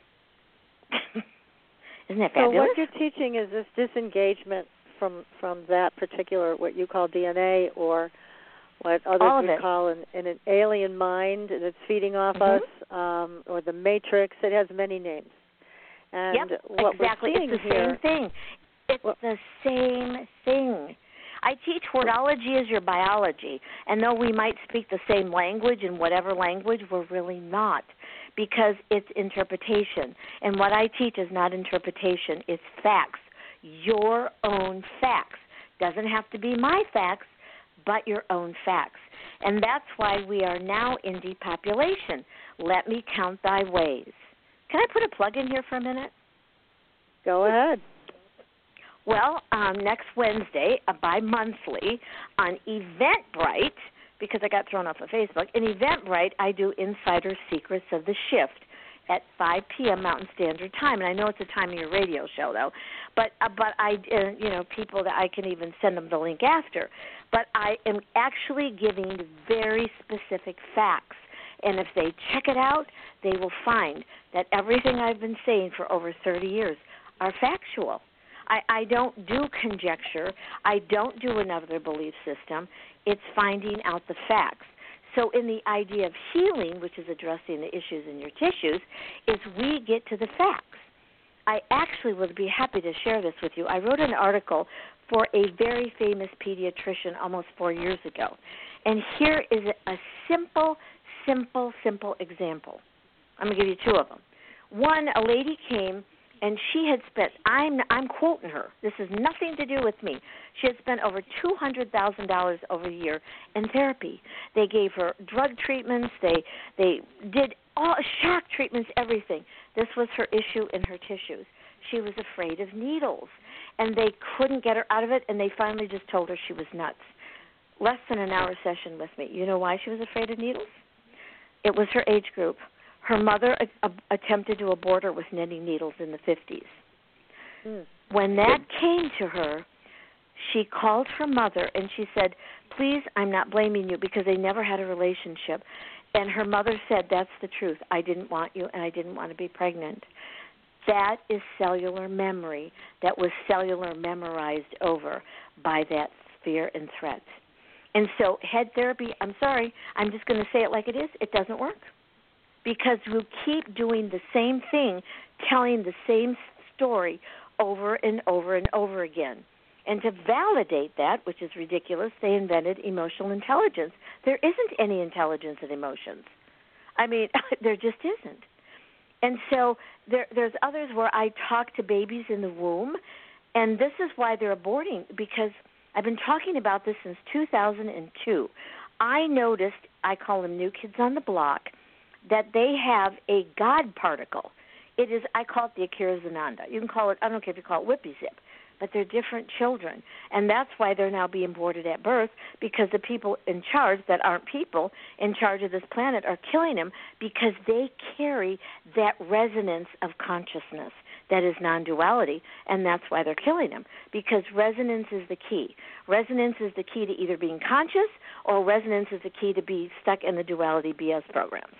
Isn't that fabulous? So what you're teaching is this disengagement from, from that particular, what you call D N A, or what others would call an, an alien mind that's feeding off mm-hmm. us, um, or the Matrix. It has many names. And yep, what exactly. we're seeing it's the here, same thing. It's well, the same thing. I teach wordology is your biology, and though we might speak the same language in whatever language, we're really not, because it's interpretation. And what I teach is not interpretation, it's facts. Your own facts. Doesn't have to be my facts, but your own facts. And that's why we are now in depopulation. Let me count thy ways. Can I put a plug in here for a minute? Go ahead. Well, um, next Wednesday, uh, bi-monthly, on Eventbrite, because I got thrown off of Facebook, in Eventbrite I do Insider Secrets of the Shift at five p.m. Mountain Standard Time. And I know it's the time of your radio show, though. But, uh, but I, uh, you know, people that I can even send them the link after. But I am actually giving very specific facts. And if they check it out, they will find that everything I've been saying for over thirty years are factual. I, I don't do conjecture. I don't do another belief system. It's finding out the facts. So in the idea of healing, which is addressing the issues in your tissues, is we get to the facts. I actually would be happy to share this with you. I wrote an article for a very famous pediatrician almost four years ago. And here is a simple, simple, simple example. I'm going to give you two of them. One, a lady came, and she had spent, I'm, I'm quoting her, this has nothing to do with me, she had spent over two hundred thousand dollars over a year in therapy. They gave her drug treatments, they, they did all shock treatments, everything. This was her issue in her tissues. She was afraid of needles, and they couldn't get her out of it, and they finally just told her she was nuts. Less than an hour session with me. You know why she was afraid of needles? It was her age group. Her mother a- a- attempted to abort her with knitting needles in the fifties. Mm. When that came to her, she called her mother and she said, please, I'm not blaming you, because they never had a relationship. And her mother said, that's the truth. I didn't want you and I didn't want to be pregnant. That is cellular memory that was cellular memorized over by that fear and threat. And so head therapy, I'm sorry, I'm just going to say it like it is, it doesn't work. Because we keep doing the same thing, telling the same story over and over and over again. And to validate that, which is ridiculous, they invented emotional intelligence. There isn't any intelligence in emotions. I mean, there just isn't. And so there, there's others where I talk to babies in the womb, and this is why they're aborting, because I've been talking about this since two thousand two. I noticed, I call them new kids on the block, that they have a God particle. It is, I call it the Akira Zananda. You can call it, I don't care if you call it Whippy Zip, but they're different children. And that's why they're now being aborted at birth, because the people in charge that aren't people in charge of this planet are killing them because they carry that resonance of consciousness that is non-duality, and that's why they're killing them, because resonance is the key. Resonance is the key to either being conscious, or resonance is the key to be stuck in the duality B S programs.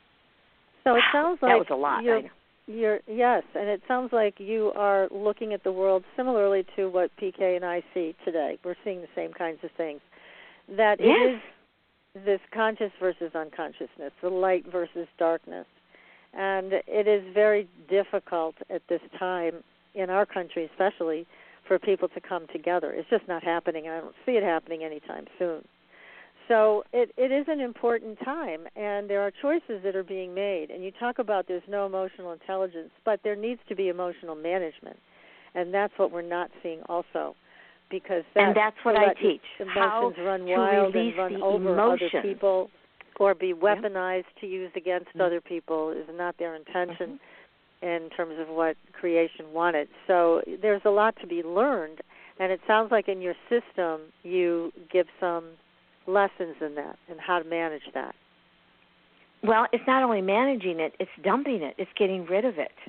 So it sounds like that was a lot. You're, you're, yes, and it sounds like you are looking at the world similarly to what P K and I see today. We're seeing the same kinds of things. That yes. it is this conscious versus unconsciousness, the light versus darkness. And it is very difficult at this time, in our country especially, for people to come together. It's just not happening, and I don't see it happening anytime soon. So it, it is an important time, and there are choices that are being made. And you talk about there's no emotional intelligence, but there needs to be emotional management, and that's what we're not seeing also. Because that, and that's what I teach, emotions how run to wild release and run the over emotions. other people or be weaponized yeah. to use against mm-hmm. other people is not their intention mm-hmm. in terms of what creation wanted. So there's a lot to be learned, and it sounds like in your system you give some lessons in that and how to manage that. Well, it's not only managing it, it's dumping it. It's getting rid of it.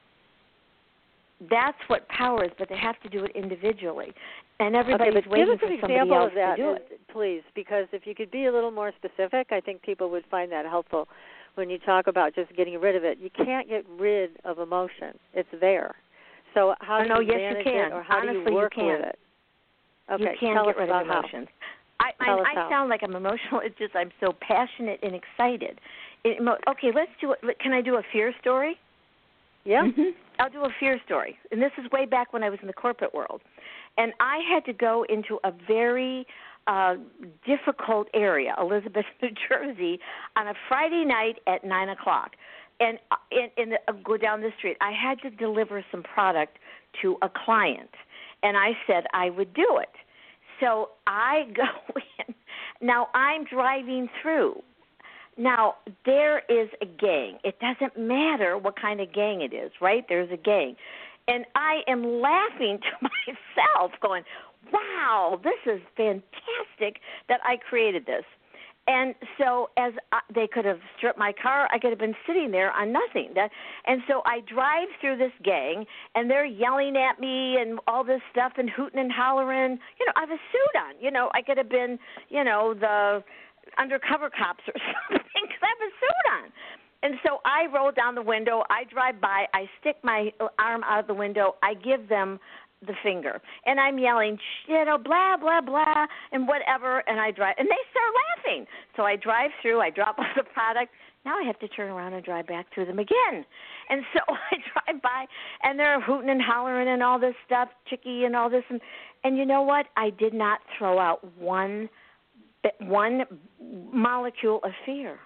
That's what power is, but they have to do it individually. And everybody's okay, but waiting give us for an somebody example else of that, to do it. Please, because if you could be a little more specific, I think people would find that helpful when you talk about just getting rid of it. You can't get rid of emotion. It's there. So how do oh, no, you yes, manage you can. it, or how Honestly, do you work you can. with it? Okay, you can tell get us rid about of emotions. How. I, Tell I, us I how. sound like I'm emotional. It's just I'm so passionate and excited. It, okay, let's do it. Can I do a fear story? Yeah. Mm-hmm. I'll do a fear story. And this is way back when I was in the corporate world. And I had to go into a very uh, difficult area, Elizabeth, New Jersey, on a Friday night at nine o'clock. And in, in the, uh, go down the street. I had to deliver some product to a client. And I said I would do it. So I go in. Now I'm driving through. Now, there is a gang. It doesn't matter what kind of gang it is, right? There's a gang. And I am laughing to myself going, wow, this is fantastic that I created this. And so as I, they could have stripped my car, I could have been sitting there on nothing. That, and so I drive through this gang, and they're yelling at me and all this stuff and hooting and hollering. You know, I have a suit on. You know, I could have been, you know, the undercover cops or something because I have a suit on. And so I roll down the window. I drive by. I stick my arm out of the window. I give them the finger. And I'm yelling, you know, blah, blah, blah, and whatever. And I drive. And they start laughing. So I drive through. I drop off the product. Now I have to turn around and drive back through them again. And so I drive by, and they're hooting and hollering and all this stuff, chicky and all this. And, and you know what? I did not throw out one one molecule of fear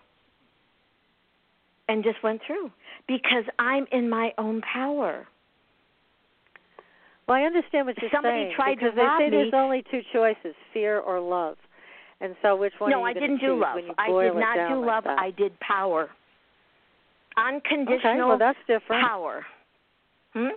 and just went through because I'm in my own power. Well, I understand what you're Somebody saying. tried because to rob they say me. there's only two choices, fear or love. And so which one no, are you I didn't do love. when you I boil did not it down do like love. that? I did power. Unconditional okay, well, that's different. power. Hmm?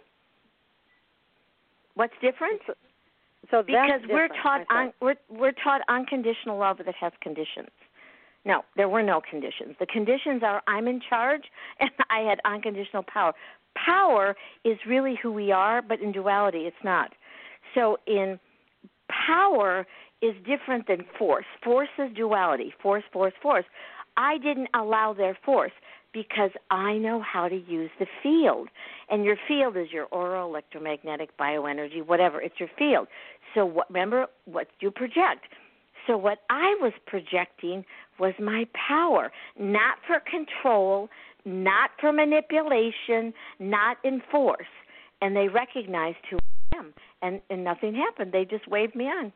What's different? So, so because that's we're different, taught un, we're we're taught unconditional love that has conditions. No, there were no conditions. The conditions are I'm in charge and I had unconditional power. Power is really who we are, but in duality it's not. So in power is different than force. Force is duality. Force, force, force. I didn't allow their force because I know how to use the field. And your field is your aura, electromagnetic, bioenergy, whatever. It's your field. So what, remember, what you project. So what I was projecting was my power, not for control, not for manipulation, not in force. And they recognized who I am, and, and nothing happened. They just waved me on.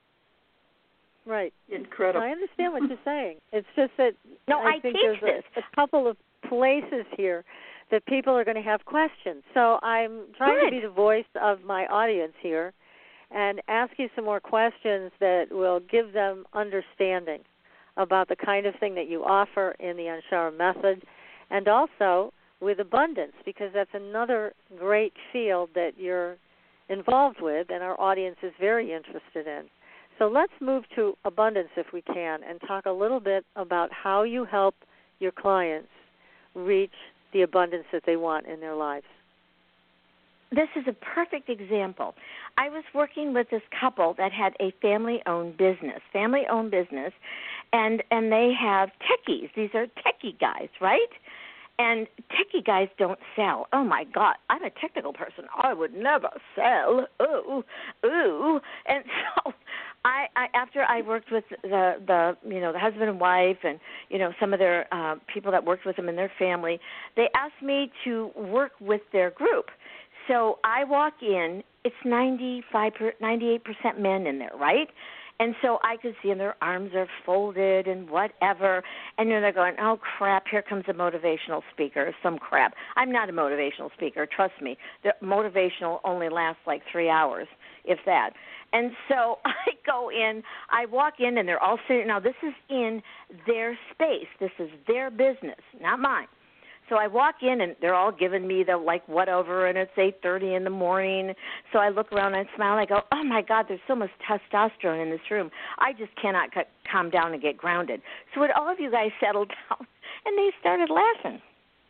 Right. Incredible. I understand what you're saying. It's just that no, I, I think teach there's this. A, a couple of places here that people are going to have questions. So I'm trying Good. to be the voice of my audience here and ask you some more questions that will give them understanding about the kind of thing that you offer in the Anshara method, and also with abundance, because that's another great field that you're involved with and our audience is very interested in. So let's move to abundance if we can and talk a little bit about how you help your clients reach the abundance that they want in their lives. This is a perfect example. I was working with this couple that had a family-owned business, family-owned business, and, and they have techies. These are techie guys, right? And techie guys don't sell. Oh, my God, I'm a technical person. I would never sell. Ooh, ooh. And so I I, after I worked with the the you know the husband and wife and you know some of their uh, people that worked with them and their family, they asked me to work with their group. So I walk in. It's ninety-five, ninety-eight percent men in there, right? And so I could see, and their arms are folded and whatever. And then they're going, oh, crap, here comes a motivational speaker, some crap. I'm not a motivational speaker, trust me. The motivational only lasts like three hours, if that. And so I go in, I walk in, and they're all sitting. Now, this is in their space. This is their business, not mine. So I walk in, and they're all giving me the, like, whatever, and it's eight thirty in the morning. So I look around and smile. And I go, oh, my God, there's so much testosterone in this room. I just cannot c- calm down and get grounded. So would all of you guys settle down? And they started laughing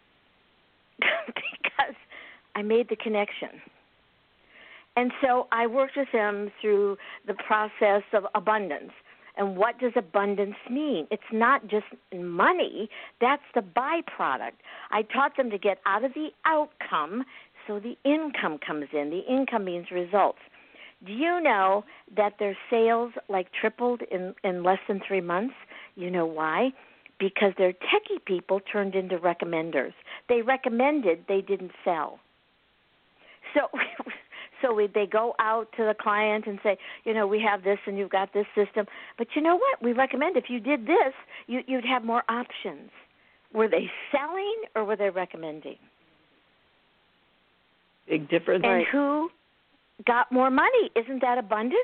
because I made the connection. And so I worked with them through the process of abundance. And what does abundance mean? It's not just money. That's the byproduct. I taught them to get out of the outcome so the income comes in. The income means results. Do you know that their sales like tripled in, in less than three months? You know why? Because their techie people turned into recommenders. They recommended, they didn't sell. So... So we, they go out to the client and say, you know, we have this and you've got this system. But you know what? We recommend if you did this, you, you'd have more options. Were they selling or were they recommending? Big difference. And right. Who got more money? Isn't that abundance?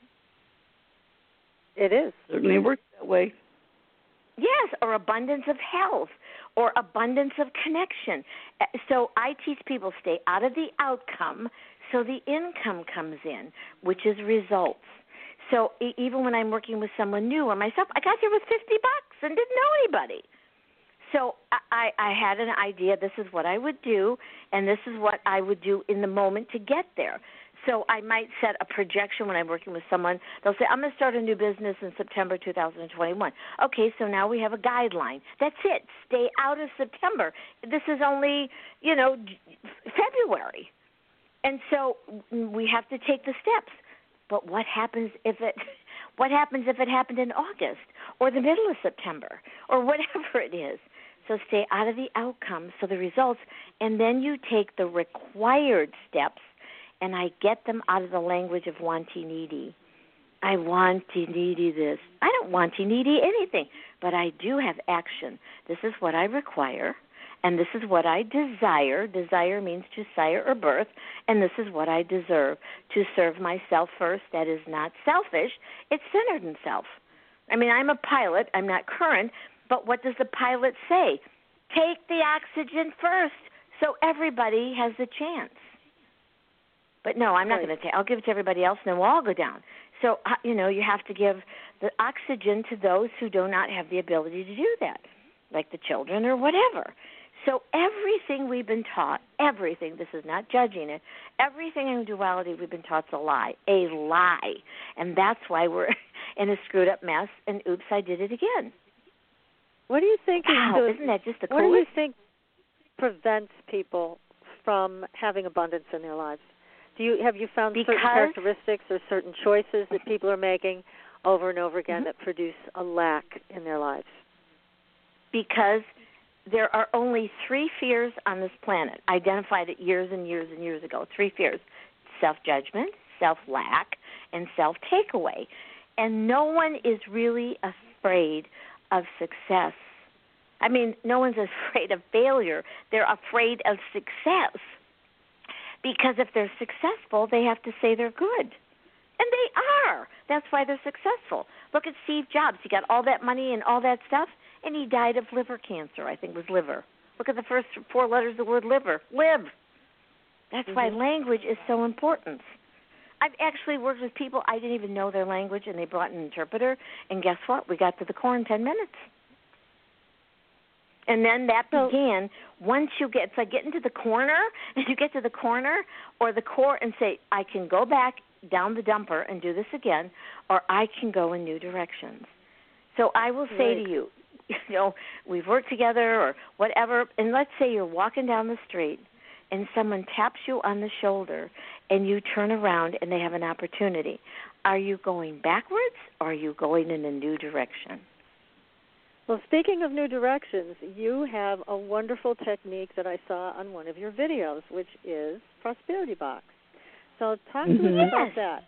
It is. Certainly works that way. Yes, or abundance of health or abundance of connection. So I teach people stay out of the outcome so the income comes in, which is results. So even when I'm working with someone new or myself, I got here with fifty bucks and didn't know anybody. So I, I had an idea, this is what I would do, and this is what I would do in the moment to get there. So I might set a projection when I'm working with someone. They'll say, I'm going to start a new business in September two thousand twenty-one. Okay, so now we have a guideline. That's it. Stay out of September. This is only, you know, February. And so we have to take the steps. But what happens if it what happens if it happened in August or the middle of September or whatever it is? So stay out of the outcomes, so the results, and then you take the required steps, and I get them out of the language of wanty needy. I wanty needy this. I don't wanty needy anything, but I do have action. This is what I require. And this is what I desire. Desire means to sire or birth. And this is what I deserve, to serve myself first. That is not selfish. It's centered in self. I mean, I'm a pilot. I'm not current. But what does the pilot say? Take the oxygen first so everybody has a chance. But no, I'm not going to take I'll give it to everybody else, and then we'll all go down. So, you know, you have to give the oxygen to those who do not have the ability to do that, like the children or whatever. So everything we've been taught, everything, this is not judging it, everything in duality we've been taught's a lie, a lie. And that's why we're in a screwed up mess, and oops, I did it again. What do you think wow, is isn't that just the What coolest? do you think prevents people from having abundance in their lives? Do you have you found because, certain characteristics or certain choices that people are making over and over again mm-hmm. that produce a lack in their lives? Because there are only three fears on this planet, identified it years and years and years ago, three fears: self-judgment, self-lack, and self-takeaway. And no one is really afraid of success. I mean, no one's afraid of failure. They're afraid of success. Because if they're successful, they have to say they're good. And they are. That's why they're successful. Look at Steve Jobs. He got all that money and all that stuff, and he died of liver cancer. I think it was liver. Look at the first four letters of the word liver. Live. That's mm-hmm. why language is so important. I've actually worked with people, I didn't even know their language, and they brought an interpreter, and guess what? We got to the core in ten minutes. And then that began, once you get, it's like getting to the corner, and you get to the corner or the core and say, I can go back down the dumper and do this again, or I can go in new directions. So I will say right. to you, you know, we've worked together or whatever, and let's say you're walking down the street and someone taps you on the shoulder and you turn around and they have an opportunity. Are you going backwards or are you going in a new direction? Well, speaking of new directions, you have a wonderful technique that I saw on one of your videos, which is Prosperity Box. So talk to mm-hmm. us about that.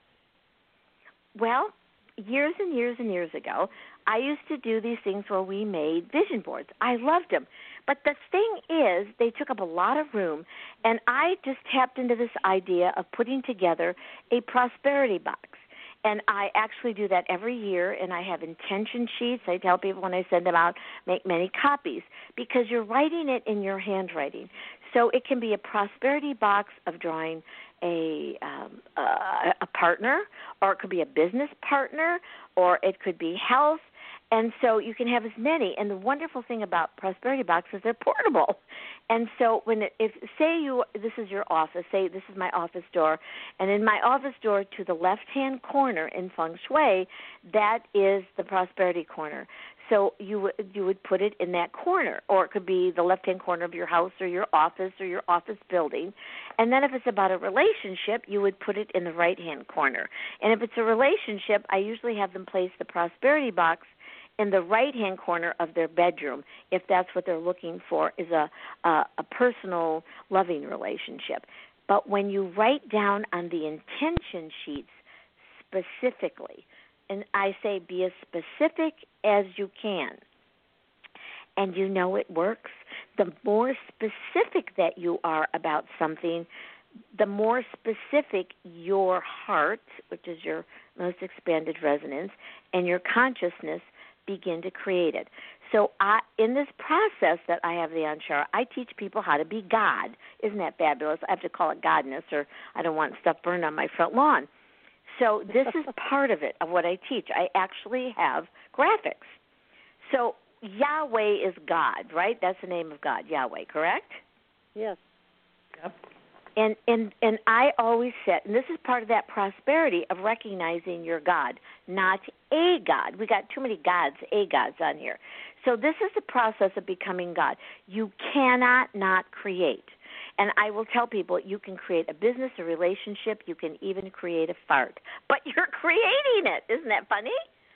Well, years and years and years ago, I used to do these things where we made vision boards. I loved them. But the thing is, they took up a lot of room, and I just tapped into this idea of putting together a prosperity box. And I actually do that every year, and I have intention sheets. I tell people when I send them out, make many copies, because you're writing it in your handwriting. So it can be a prosperity box of drawing a um, uh, a partner, or it could be a business partner, or it could be health. And so you can have as many. And the wonderful thing about prosperity boxes, they're portable. And so when it, if say you this is your office, say this is my office door, and in my office door to the left-hand corner in Feng Shui, that is the prosperity corner. So you would you would put it in that corner, or it could be the left-hand corner of your house or your office or your office building. And then if it's about a relationship, you would put it in the right-hand corner. And if it's a relationship, I usually have them place the prosperity box in the right-hand corner of their bedroom, if that's what they're looking for, is a, a, a personal, loving relationship. But when you write down on the intention sheets specifically, and I say be as specific as you can, and you know it works, the more specific that you are about something, the more specific your heart, which is your most expanded resonance, and your consciousness begin to create it. So I, in this process that I have the Anshara, I teach people how to be God. Isn't that fabulous? I have to call it Godness, or I don't want stuff burned on my front lawn. So this is part of it, of what I teach. I actually have graphics. So Yahweh is God, right? That's the name of God, Yahweh, correct? Yes. Yep. And, and and I always said, and this is part of that prosperity of recognizing your God, not a God. We got too many gods, a gods on here. So this is the process of becoming God. You cannot not create. And I will tell people you can create a business, a relationship, you can even create a fart. But you're creating it. Isn't that funny?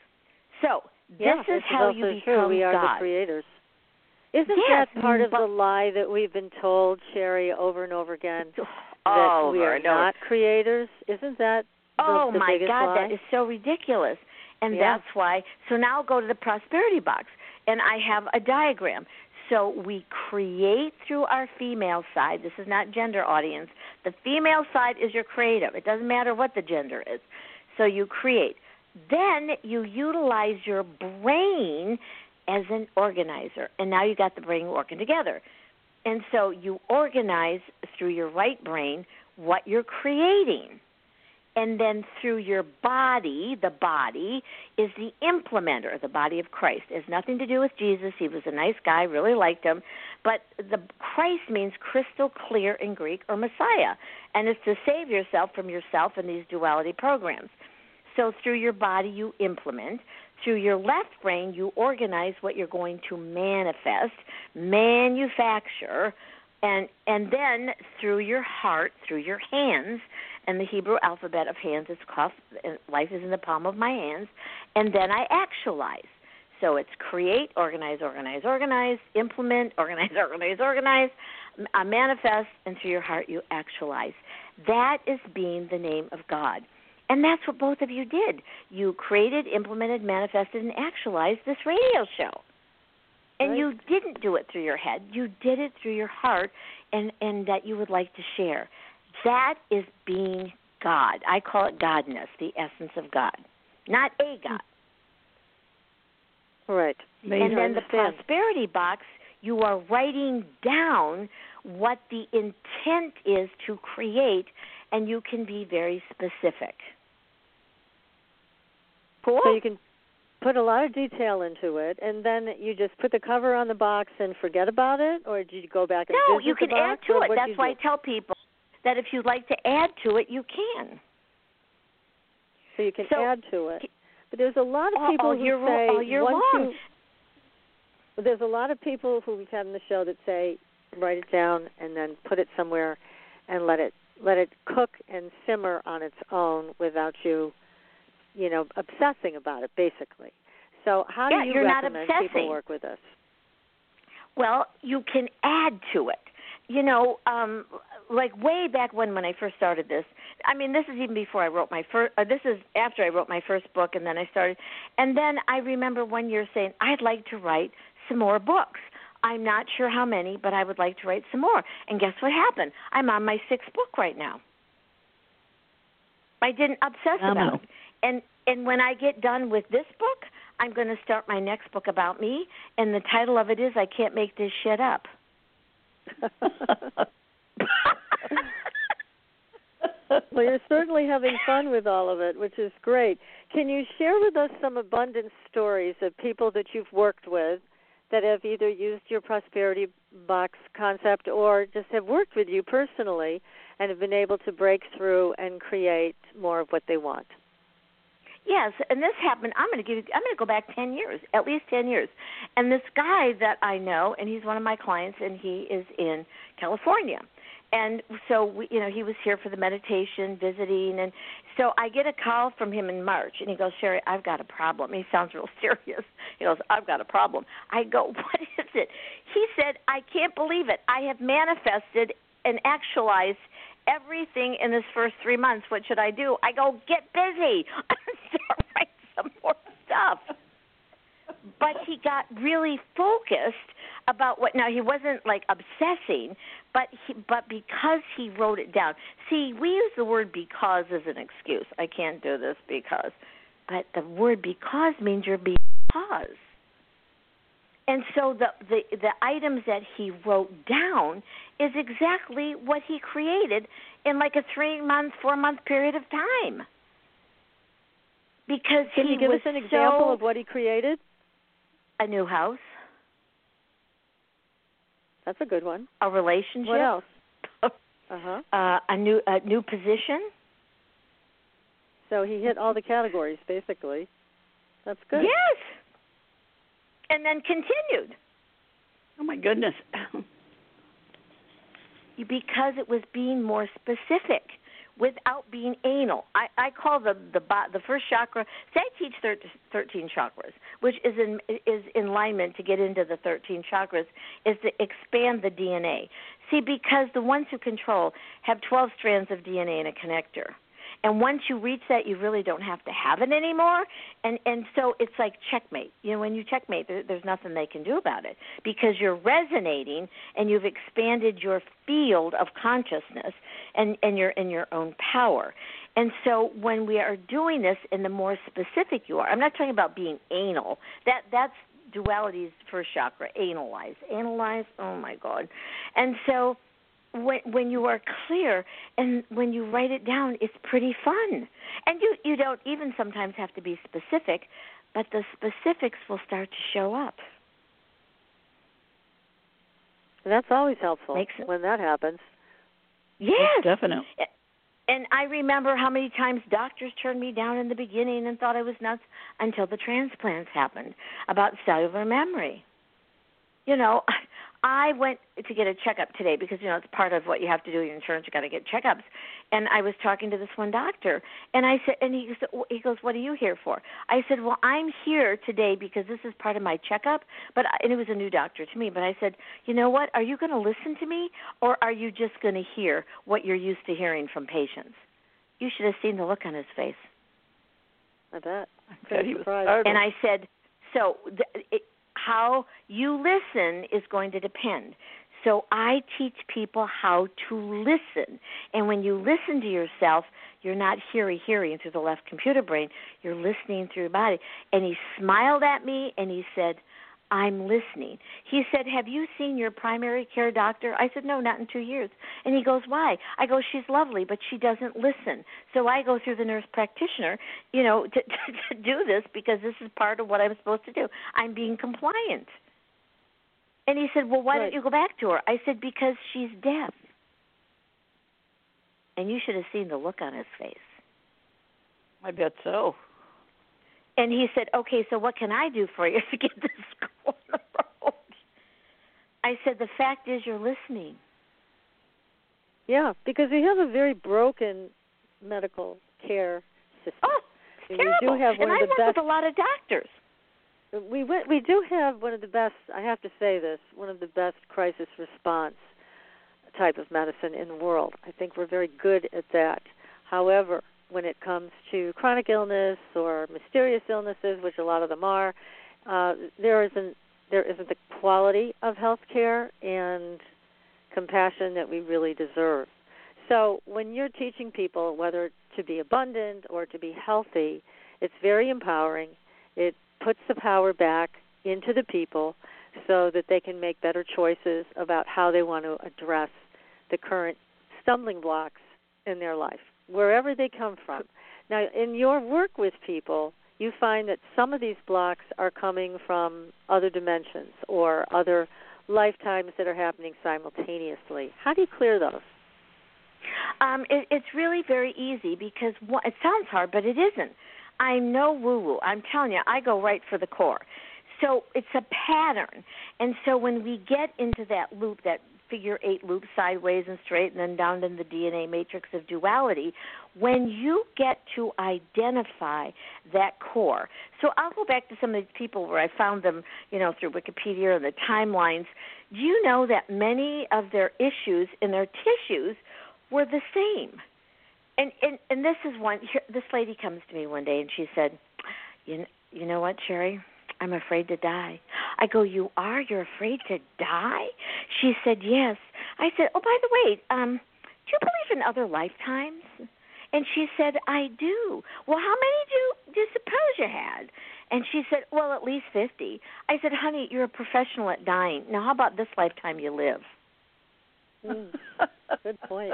So this yeah, is how you become become true. We are God. the creators. Isn't yes, that part of but, the lie that we've been told, Sherry, over and over again, that oh, we are not creators? Isn't that the, oh the my biggest God, lie? that is so ridiculous. And yeah. that's why, so now I'll go to the prosperity box, and I have a diagram. So we create through our female side. This is not gender, audience. The female side is your creative. It doesn't matter what the gender is. So you create. Then you utilize your brain as an organizer, and now you got the brain working together. And so you organize through your right brain what you're creating. And then through your body, the body is the implementer, the body of Christ. It has nothing to do with Jesus. He was a nice guy, really liked him. But the Christ means crystal clear in Greek, or Messiah. And it's to save yourself from yourself in these duality programs. So through your body, you implement. Through your left brain, you organize what you're going to manifest, manufacture, and and then through your heart, through your hands, and the Hebrew alphabet of hands is Kaf, and life is in the palm of my hands, and then I actualize. So it's create, organize, organize, organize, implement, organize, organize, organize, uh, manifest, and through your heart you actualize. That is being the name of God. And that's what both of you did. You created, implemented, manifested, and actualized this radio show. And right. you didn't do it through your head. You did it through your heart, and, and that you would like to share. That is being God. I call it Godness, the essence of God, not a God. Right. And then the prosperity box, you are writing down what the intent is to create, and you can be very specific. Cool. So you can put a lot of detail into it, and then you just put the cover on the box and forget about it, or did you go back and no, visit you can the box, add to or it. what That's do you why do? I tell people that if you'd like to add to it, you can. So you can so, add to it. But there's a lot of all, people all who year, say all year once long. you. There's a lot of people who we've had on the show that say write it down and then put it somewhere and let it let it cook and simmer on its own without you you know, obsessing about it, basically. So how yeah, do you you're recommend not obsessing. people work with this? Well, you can add to it. You know, um, like way back when when I first started this, I mean, this is even before I wrote my first, uh, this is after I wrote my first book, and then I started. And then I remember one year saying, I'd like to write some more books. I'm not sure how many, but I would like to write some more. And guess what happened? I'm on my sixth book right now. I didn't obsess I about know. it. And, and when I get done with this book, I'm going to start my next book about me, and the title of it is I Can't Make This Shit Up. Well, you're certainly having fun with all of it, which is great. Can you share with us some abundance stories of people that you've worked with that have either used your Prosperity Box concept or just have worked with you personally and have been able to break through and create more of what they want? Yes, and this happened. I'm going to give. You, I'm going to go back ten years, at least ten years. And this guy that I know, and he's one of my clients, and he is in California. And so, we, you know, he was here for the meditation, visiting, and so I get a call from him in March, and he goes, Sherry, I've got a problem. He sounds real serious. He goes, I've got a problem. I go, what is it? He said, I can't believe it. I have manifested and actualized everything in this first three months. What should I do? I go, get busy. Start writing some more stuff. But he got really focused about what. Now he wasn't like obsessing, but he, but because he wrote it down. See, we use the word because as an excuse. I can't do this because, but the word because means you're because. And so the, the the items that he wrote down is exactly what he created in like a three month, four month period of time. Because Can he you give was us an example so, of what he created? A new house. That's a good one. A relationship. What else? Uh-huh. Uh, a new a new position. So he hit all the categories, basically. That's good. Yes. And then continued. Oh, my goodness. Because it was being more specific without being anal. I, I call the the the first chakra. Say I teach thirteen chakras, which is in is in alignment to get into the thirteen chakras, is to expand the D N A. See, because the ones who control have twelve strands of D N A in a connector. And once you reach that, you really don't have to have it anymore. And and so it's like checkmate. You know, when you checkmate, there, there's nothing they can do about it because you're resonating and you've expanded your field of consciousness and, and you're in your own power. And so when we are doing this, and the more specific you are, I'm not talking about being anal. That that's duality's first chakra, analyze. Analyze, oh, my God. And so When when you are clear and when you write it down, it's pretty fun. And you, you don't even sometimes have to be specific, but the specifics will start to show up. That's always helpful Makes it, when that happens. Yes. Definitely. And I remember how many times doctors turned me down in the beginning and thought I was nuts until the transplants happened about cellular memory. You know, I went to get a checkup today because, you know, it's part of what you have to do with your insurance. You got to get checkups. And I was talking to this one doctor, and I said, and he said, he goes, "What are you here for?" I said, "Well, I'm here today because this is part of my checkup." But and it was a new doctor to me. But I said, "You know what? Are you going to listen to me, or are you just going to hear what you're used to hearing from patients?" You should have seen the look on his face. I bet. I He was surprised. And I said, "So." The, it, How you listen is going to depend. So I teach people how to listen. And when you listen to yourself, you're not hearing through the left computer brain. You're listening through your body. And he smiled at me and he said, "I'm listening." He said, "Have you seen your primary care doctor?" I said, "No, not in two years. And he goes, "Why?" I go, "She's lovely, but she doesn't listen." So I go through the nurse practitioner, you know, to, to, to do this because this is part of what I'm supposed to do. I'm being compliant. And he said, "Well, why right. don't you go back to her?" I said, "Because she's deaf." And you should have seen the look on his face. I bet so. And he said, "Okay, so what can I do for you to get this going on the road?" I said, "The fact is you're listening." Yeah, because we have a very broken medical care system. Oh, We terrible. do have one and of I the work best. with a lot of doctors. We went, we do have one of the best. I have to say this: one of the best crisis response type of medicine in the world. I think we're very good at that. However, when it comes to chronic illness or mysterious illnesses, which a lot of them are, uh, there isn't there isn't the quality of health care and compassion that we really deserve. So when you're teaching people whether to be abundant or to be healthy, it's very empowering. It puts the power back into the people so that they can make better choices about how they want to address the current stumbling blocks in their life, wherever they come from. Now, in your work with people, you find that some of these blocks are coming from other dimensions or other lifetimes that are happening simultaneously. How do you clear those? Um, it, it's really very easy because one, it sounds hard, but it isn't. I'm no woo-woo. I'm telling you, I go right for the core. So it's a pattern. And so when we get into that loop, that figure eight loop, sideways and straight, and then down in the D N A matrix of duality, when you get to identify that core. So I'll go back to some of the people where I found them, you know, through Wikipedia and the timelines. Do you know that many of their issues in their tissues were the same? And and, and this is one, here, this lady comes to me one day and she said, you, you know what, Sherry? I'm afraid to die. I go, you are? You're afraid to die? She said, yes. I said, oh, by the way, um, do you believe in other lifetimes? And she said, I do. Well, how many do you, do you suppose you had? And she said, well, at least fifty. I said, honey, you're a professional at dying. Now, how about this lifetime you live? Mm, good point.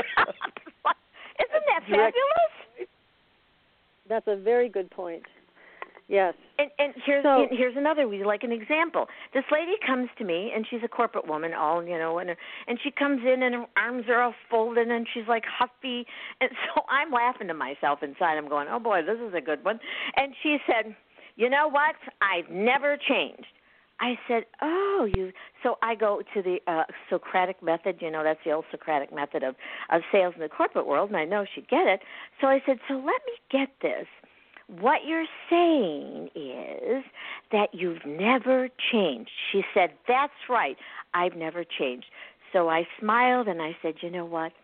Isn't that fabulous? That's a very good point. Yes. And, and here's so, and here's another, like an example. This lady comes to me, and she's a corporate woman, all you know, and and she comes in, and her arms are all folded, and she's like huffy, and so I'm laughing to myself inside. I'm going, oh boy, this is a good one. And she said, you know what? I've never changed. I said, oh, you. So I go to the uh, Socratic method. You know, that's the old Socratic method of, of sales in the corporate world, and I know she'd get it. So I said, so let me get this. What you're saying is that you've never changed. She said, that's right. I've never changed. So I smiled and I said, you know what?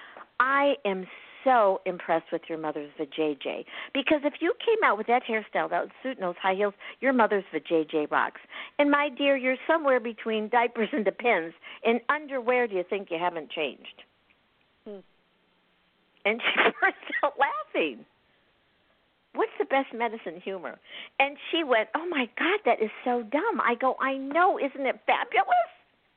I am so impressed with your mother's vajayjay. Because if you came out with that hairstyle, that suit and those high heels, your mother's vajayjay rocks. And my dear, you're somewhere between diapers and Depends. In underwear, do you think you haven't changed? Hmm. And she burst out laughing. What's the best medicine humor? And she went, oh, my God, that is so dumb. I go, I know. Isn't it fabulous?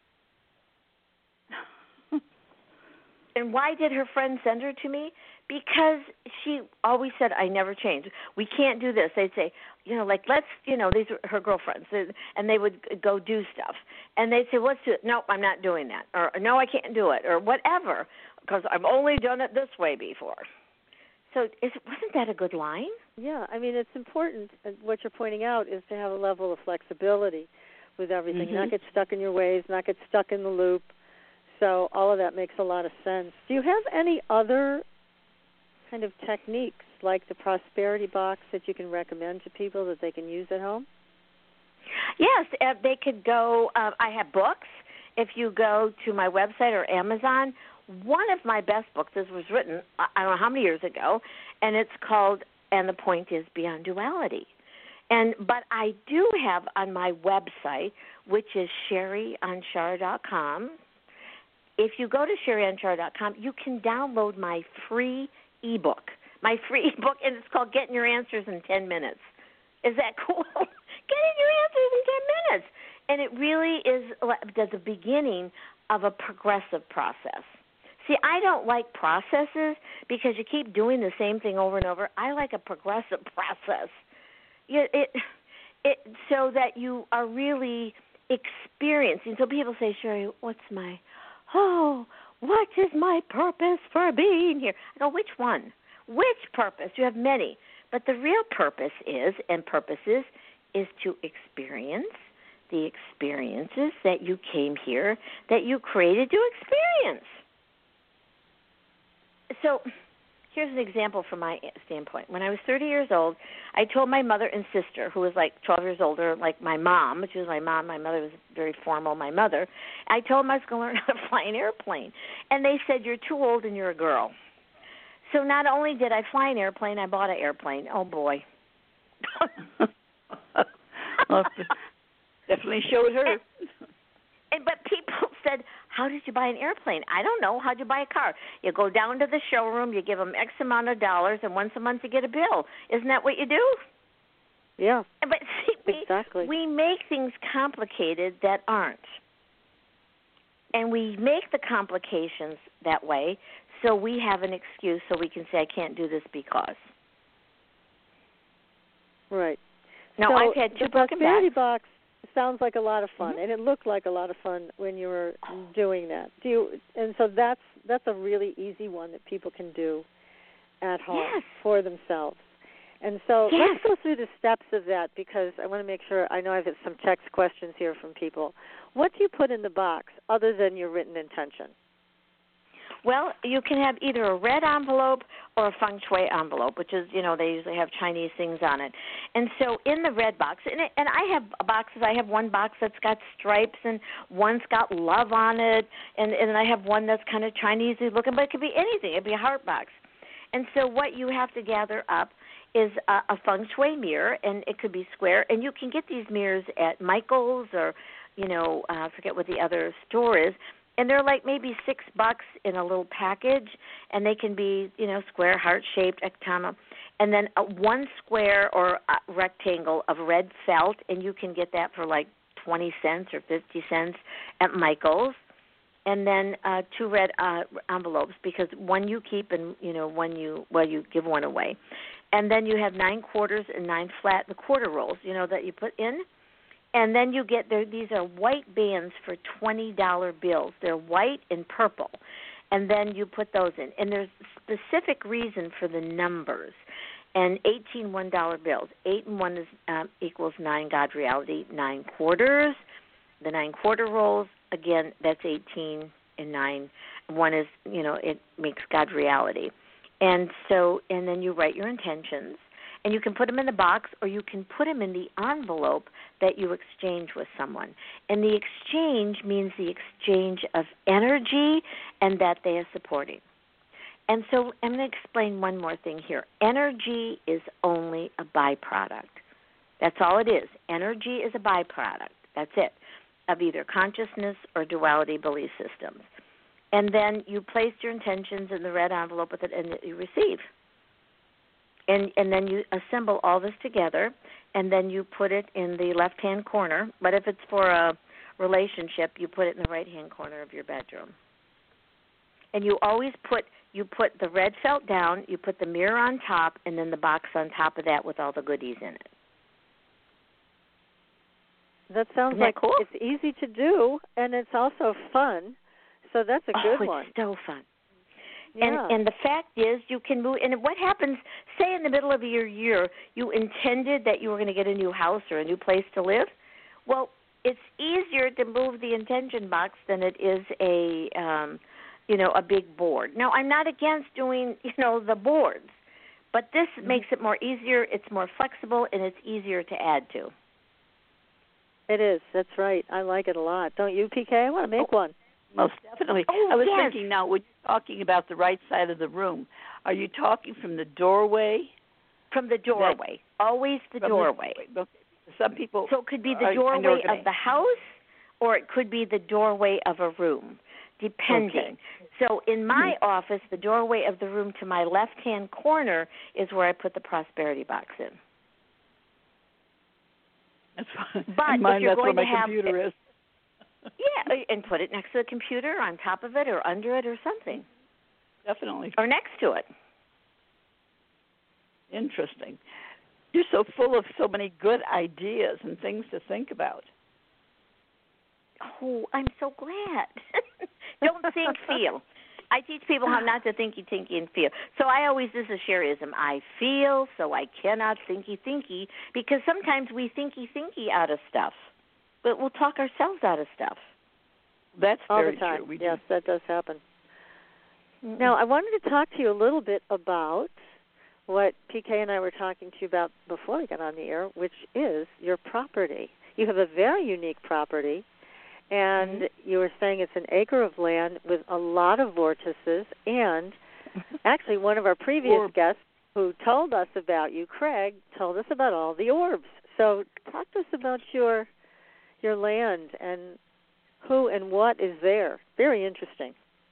And why did her friend send her to me? Because she always said, I never change. We can't do this. They'd say, you know, like, let's, you know, these are her girlfriends. And they would go do stuff. And they'd say, let's do it. Nope, I'm not doing that. Or, no, I can't do it. Or whatever, because I've only done it this way before. So is, wasn't that a good line? Yeah, I mean, it's important. What you're pointing out is to have a level of flexibility with everything, Mm-hmm. not get stuck in your ways, not get stuck in the loop. So all of that makes a lot of sense. Do you have any other kind of techniques like the prosperity box that you can recommend to people that they can use at home? Yes, uh, they could go. Uh, I have books. If you go to my website or Amazon, one of my best books, this was written, I don't know how many years ago, and it's called And the Point is Beyond Duality. And But I do have on my website, which is sherry anshar dot com. If you go to sherry anshar dot com, you can download my free ebook, my free ebook, and it's called Getting Your Answers in ten minutes. Is that cool? Getting Your Answers in ten minutes. And it really is the beginning of a progressive process. See, I don't like processes because you keep doing the same thing over and over. I like a progressive process. It, it, it, so that you are really experiencing. So people say, Sherry, what's my, oh, what is my purpose for being here? I go, which one? Which purpose? You have many. But the real purpose is, and purposes, is to experience the experiences that you came here, that you created to experience. So here's an example from my standpoint. When I was thirty years old, I told my mother and sister, who was like twelve years older, like my mom. She was my mom. My mother was very formal, my mother. I told them I was going to learn how to fly an airplane. And they said, you're too old and you're a girl. So not only did I fly an airplane, I bought an airplane. Oh, boy. Well, definitely showed her. And, and but people said, how did you buy an airplane? I don't know. How'd you buy a car? You go down to the showroom, you give them X amount of dollars, and once a month you get a bill. Isn't that what you do? Yeah. But see, we, exactly. we make things complicated that aren't. And we make the complications that way so we have an excuse so we can say, I can't do this because. Right. Now, so I've had two the broken prosperity backs. box sounds like a lot of fun, Mm-hmm. and it looked like a lot of fun when you were doing that. Do you? And so that's that's a really easy one that people can do at home Yes. for themselves. And so Yes. let's go through the steps of that, because I want to make sure. I know I've had some text questions here from people. What do you put in the box other than your written intention? Well, you can have either a red envelope or a feng shui envelope, which is, you know, they usually have Chinese things on it. And so in the red box, and, it, and I have boxes, I have one box that's got stripes and one's got love on it, and, and I have one that's kind of Chinese-y looking, but it could be anything. It could be a heart box. And so what you have to gather up is a, a feng shui mirror, and it could be square. And you can get these mirrors at Michael's or, you know, uh, I forget what the other store is. And they're like maybe six bucks in a little package, and they can be, you know, square, heart-shaped, ectama, and then a one square or a rectangle of red felt, and you can get that for like twenty cents or fifty cents at Michael's. And then uh, two red uh, envelopes, because one you keep and, you know, one you, well, you give one away. And then you have nine quarters and nine flat, the quarter rolls, you know, that you put in. And then you get there. These are white bands for twenty dollar bills. They're white and purple, and then you put those in. And there's specific reason for the numbers. And eighteen one dollar bills. Eight and one is um, equals nine. God reality. Nine quarters. The nine quarter rolls. Again, that's eighteen and nine. One is, you know, it makes God reality. And so, and then you write your intentions. And you can put them in the box, or you can put them in the envelope that you exchange with someone. And the exchange means the exchange of energy and that they are supporting. And so I'm going to explain one more thing here. Energy is only a byproduct. That's all it is. Energy is a byproduct. That's it, of either consciousness or duality belief systems. And then you place your intentions in the red envelope with it, and you receive. And and then you assemble all this together, and then you put it in the left-hand corner. But if it's for a relationship, you put it in the right-hand corner of your bedroom. And you always put you put the red felt down, you put the mirror on top, and then the box on top of that with all the goodies in it. That sounds Isn't that like cool? It's easy to do, and it's also fun. So that's a oh, good one. It's so fun. Yeah. And and the fact is, you can move. And what happens? Say in the middle of your year, you intended that you were going to get a new house or a new place to live. Well, it's easier to move the intention box than it is a, um, you know, a big board. Now, I'm not against doing, you know, the boards, but this mm-hmm. makes it more easier. It's more flexible, and it's easier to add to. It is. That's right. I like it a lot. Don't you, P K? I want to make oh. one. Most definitely. Oh, I was yes. thinking now, when you're talking about the right side of the room, are you talking from the doorway? From the doorway. That, Always the doorway. The, some people. So it could be the are, doorway of the house, or it could be the doorway of a room, depending. Okay. So in my mm-hmm. office, the doorway of the room to my left-hand corner is where I put the prosperity box in. That's fine. But and mine, if you're that's going where my to have computer is. Yeah, and put it next to the computer, on top of it, or under it, or something. Definitely. Or next to it. Interesting. You're so full of so many good ideas and things to think about. Oh, I'm so glad. Don't think, feel. I teach people how not to thinky, thinky, and feel. So I always, this is Sherryism. I feel, so I cannot thinky, thinky, because sometimes we thinky, thinky out of stuff. But we'll talk ourselves out of stuff. That's All very the time. true. We yes, do. that does happen. Now, I wanted to talk to you a little bit about what P K and I were talking to you about before we got on the air, which is your property. You have a very unique property, and mm-hmm. you were saying it's an acre of land with a lot of vortices, and actually one of our previous Orb. guests who told us about you, Craig, told us about all the orbs. So talk to us about your your land and who and what is there. Very interesting.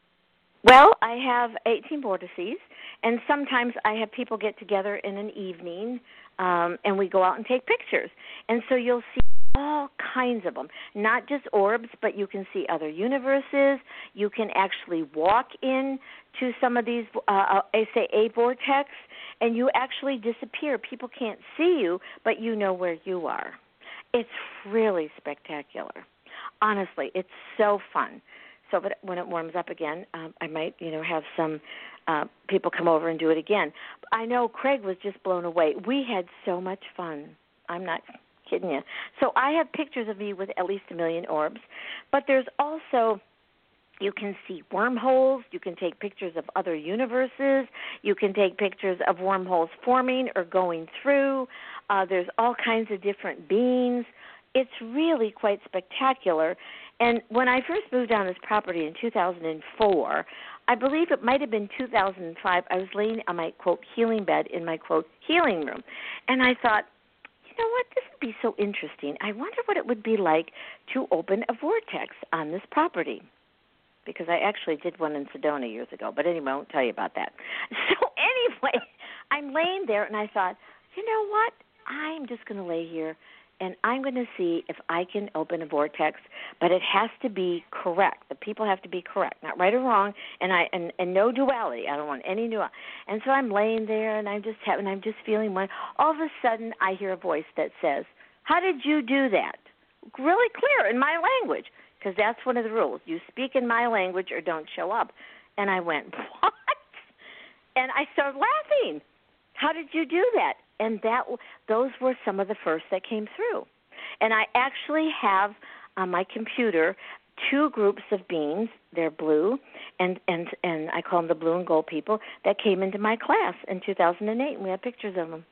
Well, I have eighteen vortices, and sometimes I have people get together in an evening, um, and we go out and take pictures. And so you'll see all kinds of them, not just orbs, but you can see other universes. You can actually walk in to some of these, uh, I say a vortex, and you actually disappear. People can't see you, but you know where you are. It's really spectacular. Honestly, it's so fun. So but when it warms up again, um, I might, you know, have some uh, people come over and do it again. I know Craig was just blown away. We had so much fun. I'm not kidding you. So I have pictures of me with at least a million orbs, but there's also, you can see wormholes. You can take pictures of other universes. You can take pictures of wormholes forming or going through. Uh, there's all kinds of different beings. It's really quite spectacular. And when I first moved on this property in two thousand four, I believe it might have been two thousand five, I was laying on my, quote, healing bed in my, quote, healing room. And I thought, you know what, this would be so interesting. I wonder what it would be like to open a vortex on this property. Because I actually did one in Sedona years ago. But anyway, I won't tell you about that. So anyway, I'm laying there, and I thought, you know what, I'm just going to lay here, and I'm going to see if I can open a vortex, but it has to be correct. The people have to be correct, not right or wrong, and I and, and no duality. I don't want any duality. And so I'm laying there, and I'm just having, I'm just feeling one. All of a sudden, I hear a voice that says, "How did you do that?" Really clear in my language, because that's one of the rules. You speak in my language or don't show up. And I went, what? And I started laughing. How did you do that? And that those were some of the first that came through. And I actually have on my computer two groups of beings. They're blue, and, and, and I call them the blue and gold people, that came into my class in two thousand eight, and we have pictures of them.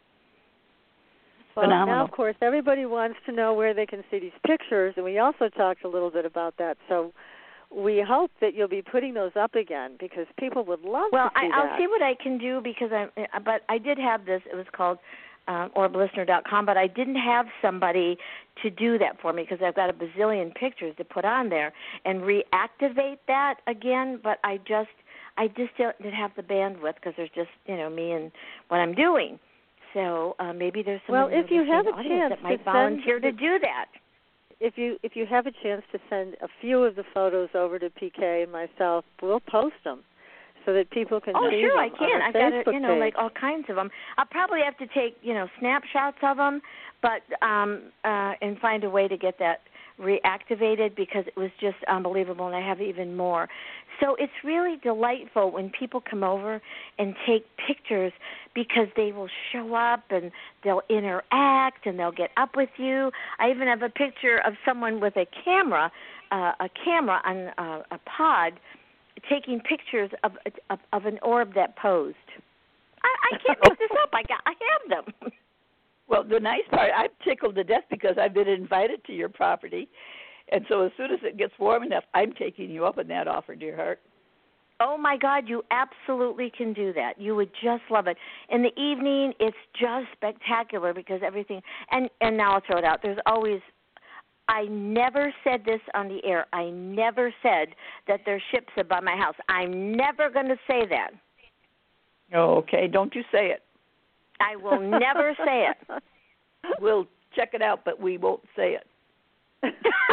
Well, Phenomenal. now, of course, everybody wants to know where they can see these pictures, and we also talked a little bit about that. So we hope that you'll be putting those up again because people would love well, to see I, that. Well, I'll see what I can do because I. But I did have this. It was called um, orb listener dot com, but I didn't have somebody to do that for me because I've got a bazillion pictures to put on there and reactivate that again. But I just, I just didn't have the bandwidth because there's just, you know, me and what I'm doing. So uh, maybe there's well, someone if you have a chance that might to volunteer send, to do that. If you if you have a chance to send a few of the photos over to P K and myself, we'll post them so that people can oh, see sure, them. I can. On our I've got, Facebook a, you know, page. like all kinds of them. I'll probably have to take, you know, snapshots of them, but um, uh, and find a way to get that reactivated because it was just unbelievable, and I have even more. So it's really delightful when people come over and take pictures because they will show up and they'll interact and they'll get up with you. I even have a picture of someone with a camera, uh, a camera on uh, a pod, taking pictures of, of of an orb that posed. I, I can't make this up. I got, I have them. Well, the nice part, I'm tickled to death because I've been invited to your property, and so as soon as it gets warm enough, I'm taking you up on that offer, dear heart. Oh, my God, you absolutely can do that. You would just love it. In the evening, it's just spectacular because everything, and, and now I'll throw it out. There's always, I never said this on the air. I never said that there's ships above my house. I'm never going to say that. Oh, okay. Don't you say it. I will never say it. We'll check it out, but we won't say it. we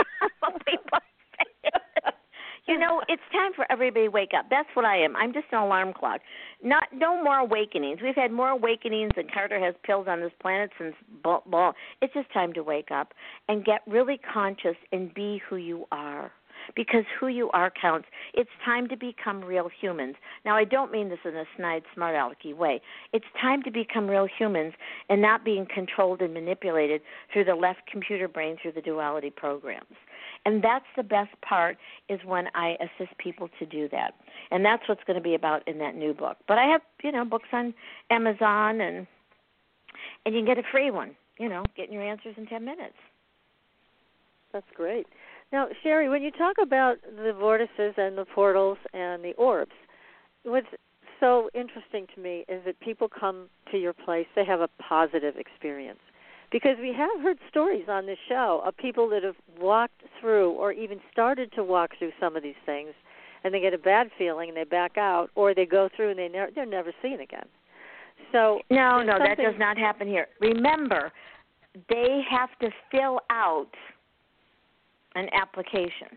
won't say it. You know, it's time for everybody to wake up. That's what I am. I'm just an alarm clock. Not no more awakenings. We've had more awakenings than Carter has pills on this planet since ball. ball. It's just time to wake up and get really conscious and be who you are. because who you are counts. It's time to become real humans. Now, I don't mean this in a snide, smart alecky way. It's time to become real humans and not being controlled and manipulated through the left computer brain through the duality programs. And that's the best part, is when I assist people to do that. And that's what's going to be about in that new book. But I have, you know, books on Amazon, and and you can get a free one, you know, getting your answers in ten minutes. That's great. Now, Sherry, when you talk about the vortices and the portals and the orbs, what's so interesting to me is that people come to your place, they have a positive experience. Because we have heard stories on this show of people that have walked through or even started to walk through some of these things, and they get a bad feeling and they back out, or they go through and they ne- they're never seen again. So no, no, that does not happen here. Remember, they have to fill out an application.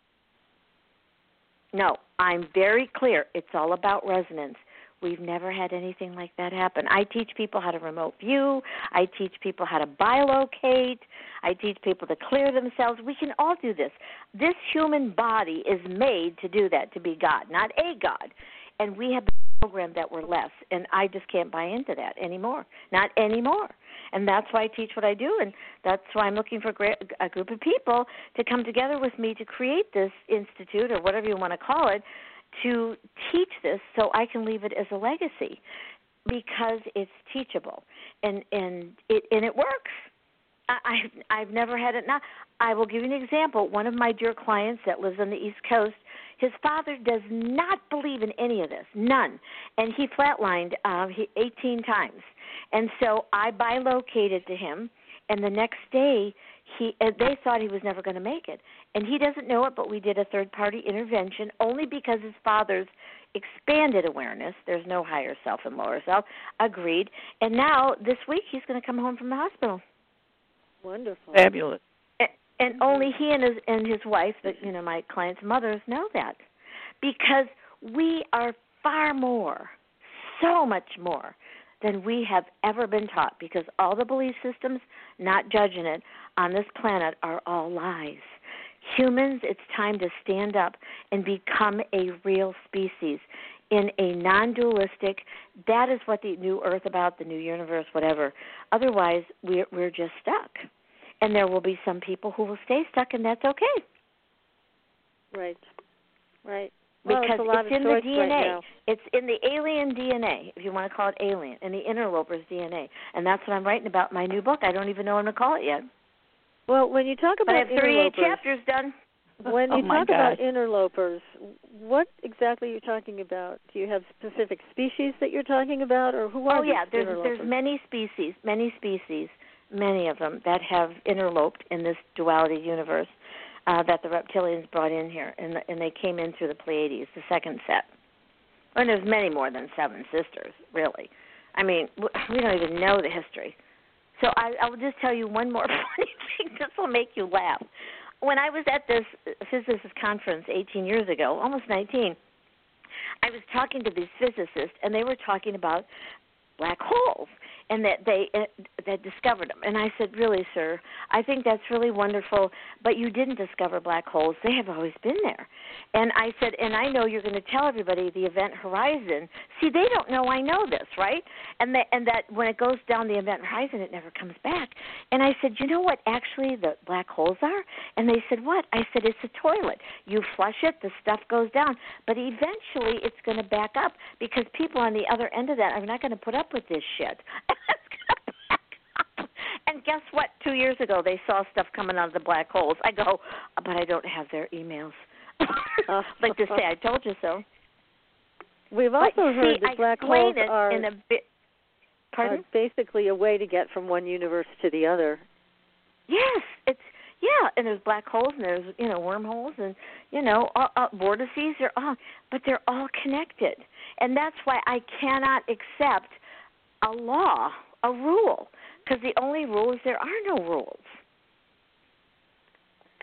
No, I'm very clear. It's all about resonance. We've never had anything like that happen. I teach people how to remote view. I teach people how to bilocate. I teach people to clear themselves. We can all do this. This human body is made to do that, to be God, not a God. And we have been programmed that we're less, and I just can't buy into that anymore, not anymore. And that's why I teach what I do, and that's why I'm looking for a group of people to come together with me to create this institute, or whatever you want to call it, to teach this so I can leave it as a legacy, because it's teachable, and and it and it works. I, I've I've never had it not. I will give you an example. One of my dear clients that lives on the East Coast, his father does not believe in any of this, none, and he flatlined uh, he, eighteen times, and so I bilocated to him, and the next day he uh, they thought he was never going to make it. And he doesn't know it, but we did a third-party intervention only because his father's expanded awareness, there's no higher self and lower self, agreed. And now, this week, he's going to come home from the hospital. Wonderful. Fabulous. And, and only he and his, and his wife, that you know, my clients' mothers, know that. Because we are far more, so much more, than we have ever been taught. Because all the belief systems, not judging it, on this planet are all lies. Humans, it's time to stand up and become a real species in a non-dualistic, that is what the new earth about, the new universe, whatever. Otherwise, we're, we're just stuck. And there will be some people who will stay stuck, and that's okay. Right, right. Because well, it's, it's in the D N A. Right, it's in the alien D N A, if you want to call it alien, in the interloper's D N A. And that's what I'm writing about in my new book. I don't even know what I'm going to call it yet. Well, when you talk about but I have thirty-eight interlopers, chapters done. When you oh talk God. about interlopers, what exactly are you talking about? Do you have specific species that you're talking about, or who are Oh these yeah, there's interlopers? there's many species, many species, many of them that have interloped in this duality universe uh, that the reptilians brought in here, and the, and they came in through the Pleiades, the second set. And there's many more than seven sisters, really. I mean, we don't even know the history. So I, I will just tell you one more funny thing. This will make you laugh. When I was at this physicist conference eighteen years ago, almost nineteen, I was talking to these physicists, and they were talking about black holes, and that they uh, that discovered them. And I said, really, sir, I think that's really wonderful, but you didn't discover black holes. They have always been there. And I said, and I know you're going to tell everybody the event horizon. See, they don't know I know this, right? And that, and that when it goes down the event horizon, it never comes back. And I said, you know what actually the black holes are? And they said, what? I said, it's a toilet. You flush it, the stuff goes down. But eventually it's going to back up because people on the other end of that are not going to put up with this shit. And guess what? Two years ago, they saw stuff coming out of the black holes. I go, but I don't have their emails. Like to say, I told you so. We've also but, heard see, that black holes are, in a bit, are basically a way to get from one universe to the other. Yes, it's yeah, and there's black holes and there's you know wormholes and you know uh, uh, vortices. They're all, but they're all connected, and that's why I cannot accept a law, a rule, because the only rule is there are no rules.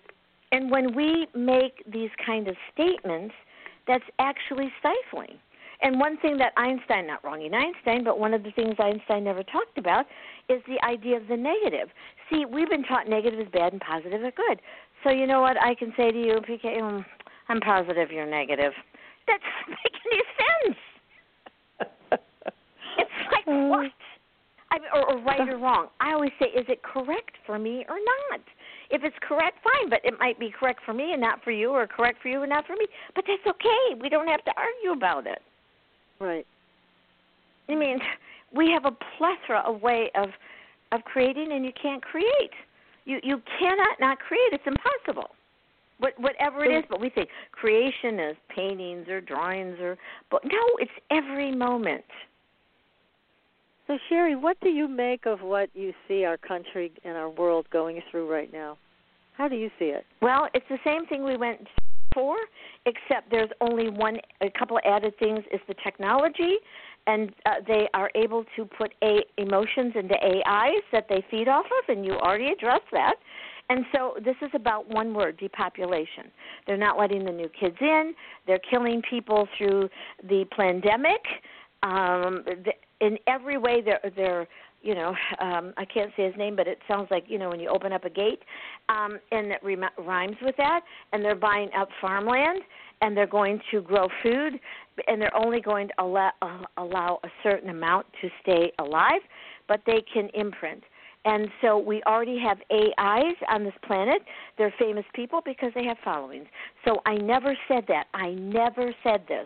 And when we make these kind of statements, that's actually stifling. And one thing that Einstein, not wronging Einstein, but one of the things Einstein never talked about is the idea of the negative. See, we've been taught negative is bad and positive is good. So you know what I can say to you, P K, um, I'm positive you're negative. That doesn't make any sense. It's like, what? I mean, or, or right or wrong. I always say, is it correct for me or not? If it's correct, fine, but it might be correct for me and not for you, or correct for you and not for me. But that's okay. We don't have to argue about it. Right. I mean, we have a plethora of way of of creating, and you can't create. You you cannot not create. It's impossible. What, whatever it is, but we think creation is paintings or drawings or, but no, it's every moment. So, Sherry, what do you make of what you see our country and our world going through right now? How do you see it? Well, it's the same thing we went for, except there's only one, a couple of added things is the technology, and uh, they are able to put a, emotions into A Is that they feed off of, and you already addressed that. And so this is about one word, depopulation. They're not letting the new kids in. They're killing people through the pandemic. Um, the, in every way, they're, they're you know, um, I can't say his name, but it sounds like, you know, when you open up a gate, um, and it rem- rhymes with that, and they're buying up farmland, and they're going to grow food, and they're only going to allow, uh, allow a certain amount to stay alive, but they can imprint. And so we already have A Is on this planet. They're famous people because they have followings. So I never said that. I never said this.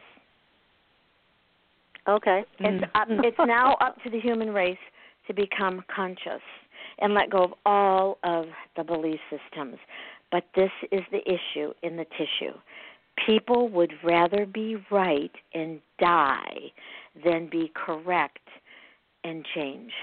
Okay. It's, up, it's now up to the human race to become conscious and let go of all of the belief systems. But this is the issue in the tissue. People would rather be right and die than be correct and change.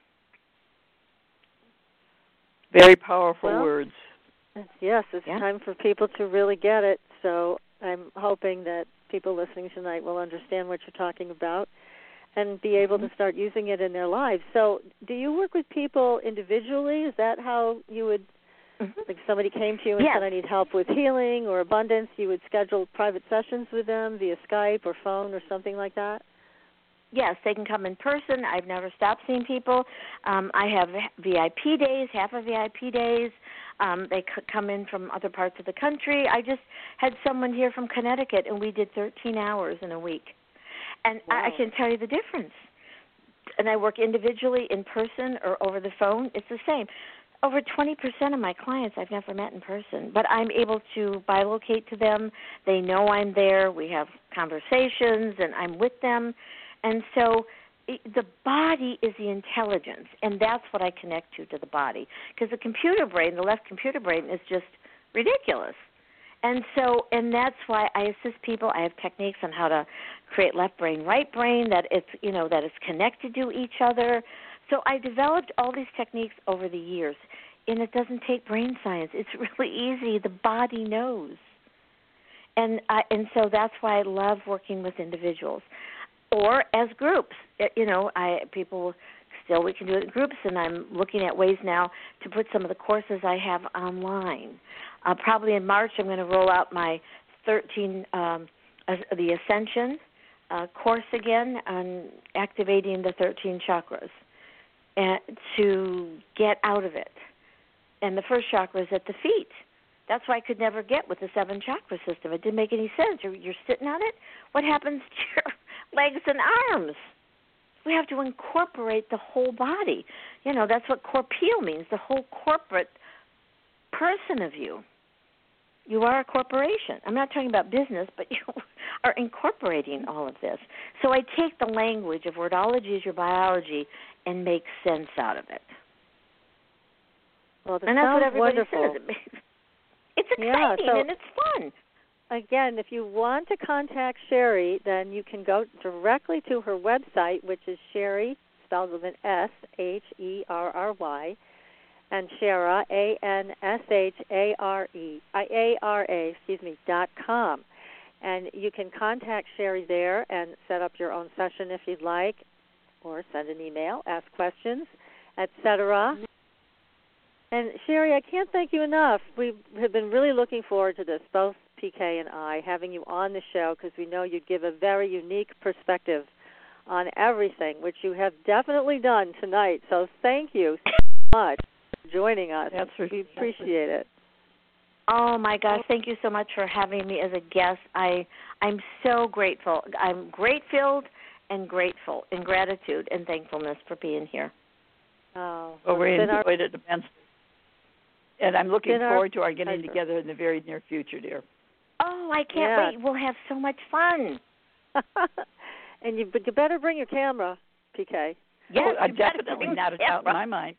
Very powerful well, words. Yes, it's yeah. time for people to really get it. So I'm hoping that people listening tonight will understand what you're talking about and be able mm-hmm. to start using it in their lives. So do you work with people individually? Is that how you would, mm-hmm. like if somebody came to you and yes. said, I need help with healing or abundance, you would schedule private sessions with them via Skype or phone or something like that? Yes, they can come in person. I've never stopped seeing people. Um, I have V I P days, half of V I P days. Um, they could come in from other parts of the country. I just had someone here from Connecticut, and we did thirteen hours in a week. And wow. I, I can tell you the difference. And I work individually, in person, or over the phone. It's the same. Over twenty percent of my clients I've never met in person, but I'm able to bilocate to them. They know I'm there. We have conversations, and I'm with them. And so the body is the intelligence, and that's what I connect to, to the body. Because the computer brain, the left computer brain, is just ridiculous. And so, and that's why I assist people. I have techniques on how to create left brain, right brain, that it's, you know, that it's connected to each other. So I developed all these techniques over the years, and it doesn't take brain science. It's really easy. The body knows. And I, and so that's why I love working with individuals. Or as groups, you know, I people still we can do it in groups, and I'm looking at ways now to put some of the courses I have online. Uh, probably in March, I'm going to roll out my thirteen um, uh, the Ascension uh, course again on activating the thirteen chakras, and to get out of it. And the first chakra is at the feet. That's why I could never get with the seven chakra system. It didn't make any sense. You're, you're sitting on it. What happens to your legs and arms? We have to incorporate the whole body. You know, that's what corporeal means, the whole corporate person of you. You are a corporation. I'm not talking about business, but you are incorporating all of this. So I take the language of wordology as your biology and make sense out of it. Well, that and that's sounds what everybody wonderful. says. It's exciting yeah, so, and it's fun. Again, if you want to contact Sherry, then you can go directly to her website, which is Sherry, spelled with an S, H E R R Y, and Shara, A N S H A R E, A R A, excuse me, dot com. And you can contact Sherry there and set up your own session if you'd like, or send an email, ask questions, et cetera. And Sherry, I can't thank you enough. We have been really looking forward to this, both P K and I, having you on the show, because we know you'd give a very unique perspective on everything, which you have definitely done tonight. So thank you so much for joining us. That's for, we appreciate it. Oh my gosh! Thank you so much for having me as a guest. I I'm so grateful. I'm great-filled and grateful, in gratitude and thankfulness for being here. Oh, well, we enjoyed our, it immensely, and I'm looking forward our, to our getting together in the very near future, dear. Oh, I can't yeah. wait! We'll have so much fun. And you, but you better bring your camera, P K. Yes, oh, I'm definitely not a doubt in my mind.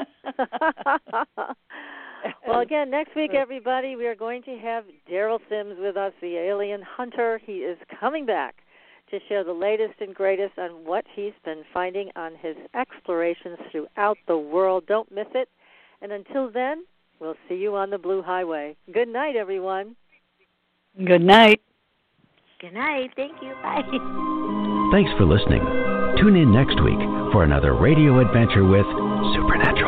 Well, again, next week, everybody, we are going to have Daryl Sims with us, the alien hunter. He is coming back to share the latest and greatest on what he's been finding on his explorations throughout the world. Don't miss it. And until then, we'll see you on the Blue Highway. Good night, everyone. Good night. Good night. Thank you. Bye. Thanks for listening. Tune in next week for another radio adventure with Supernatural.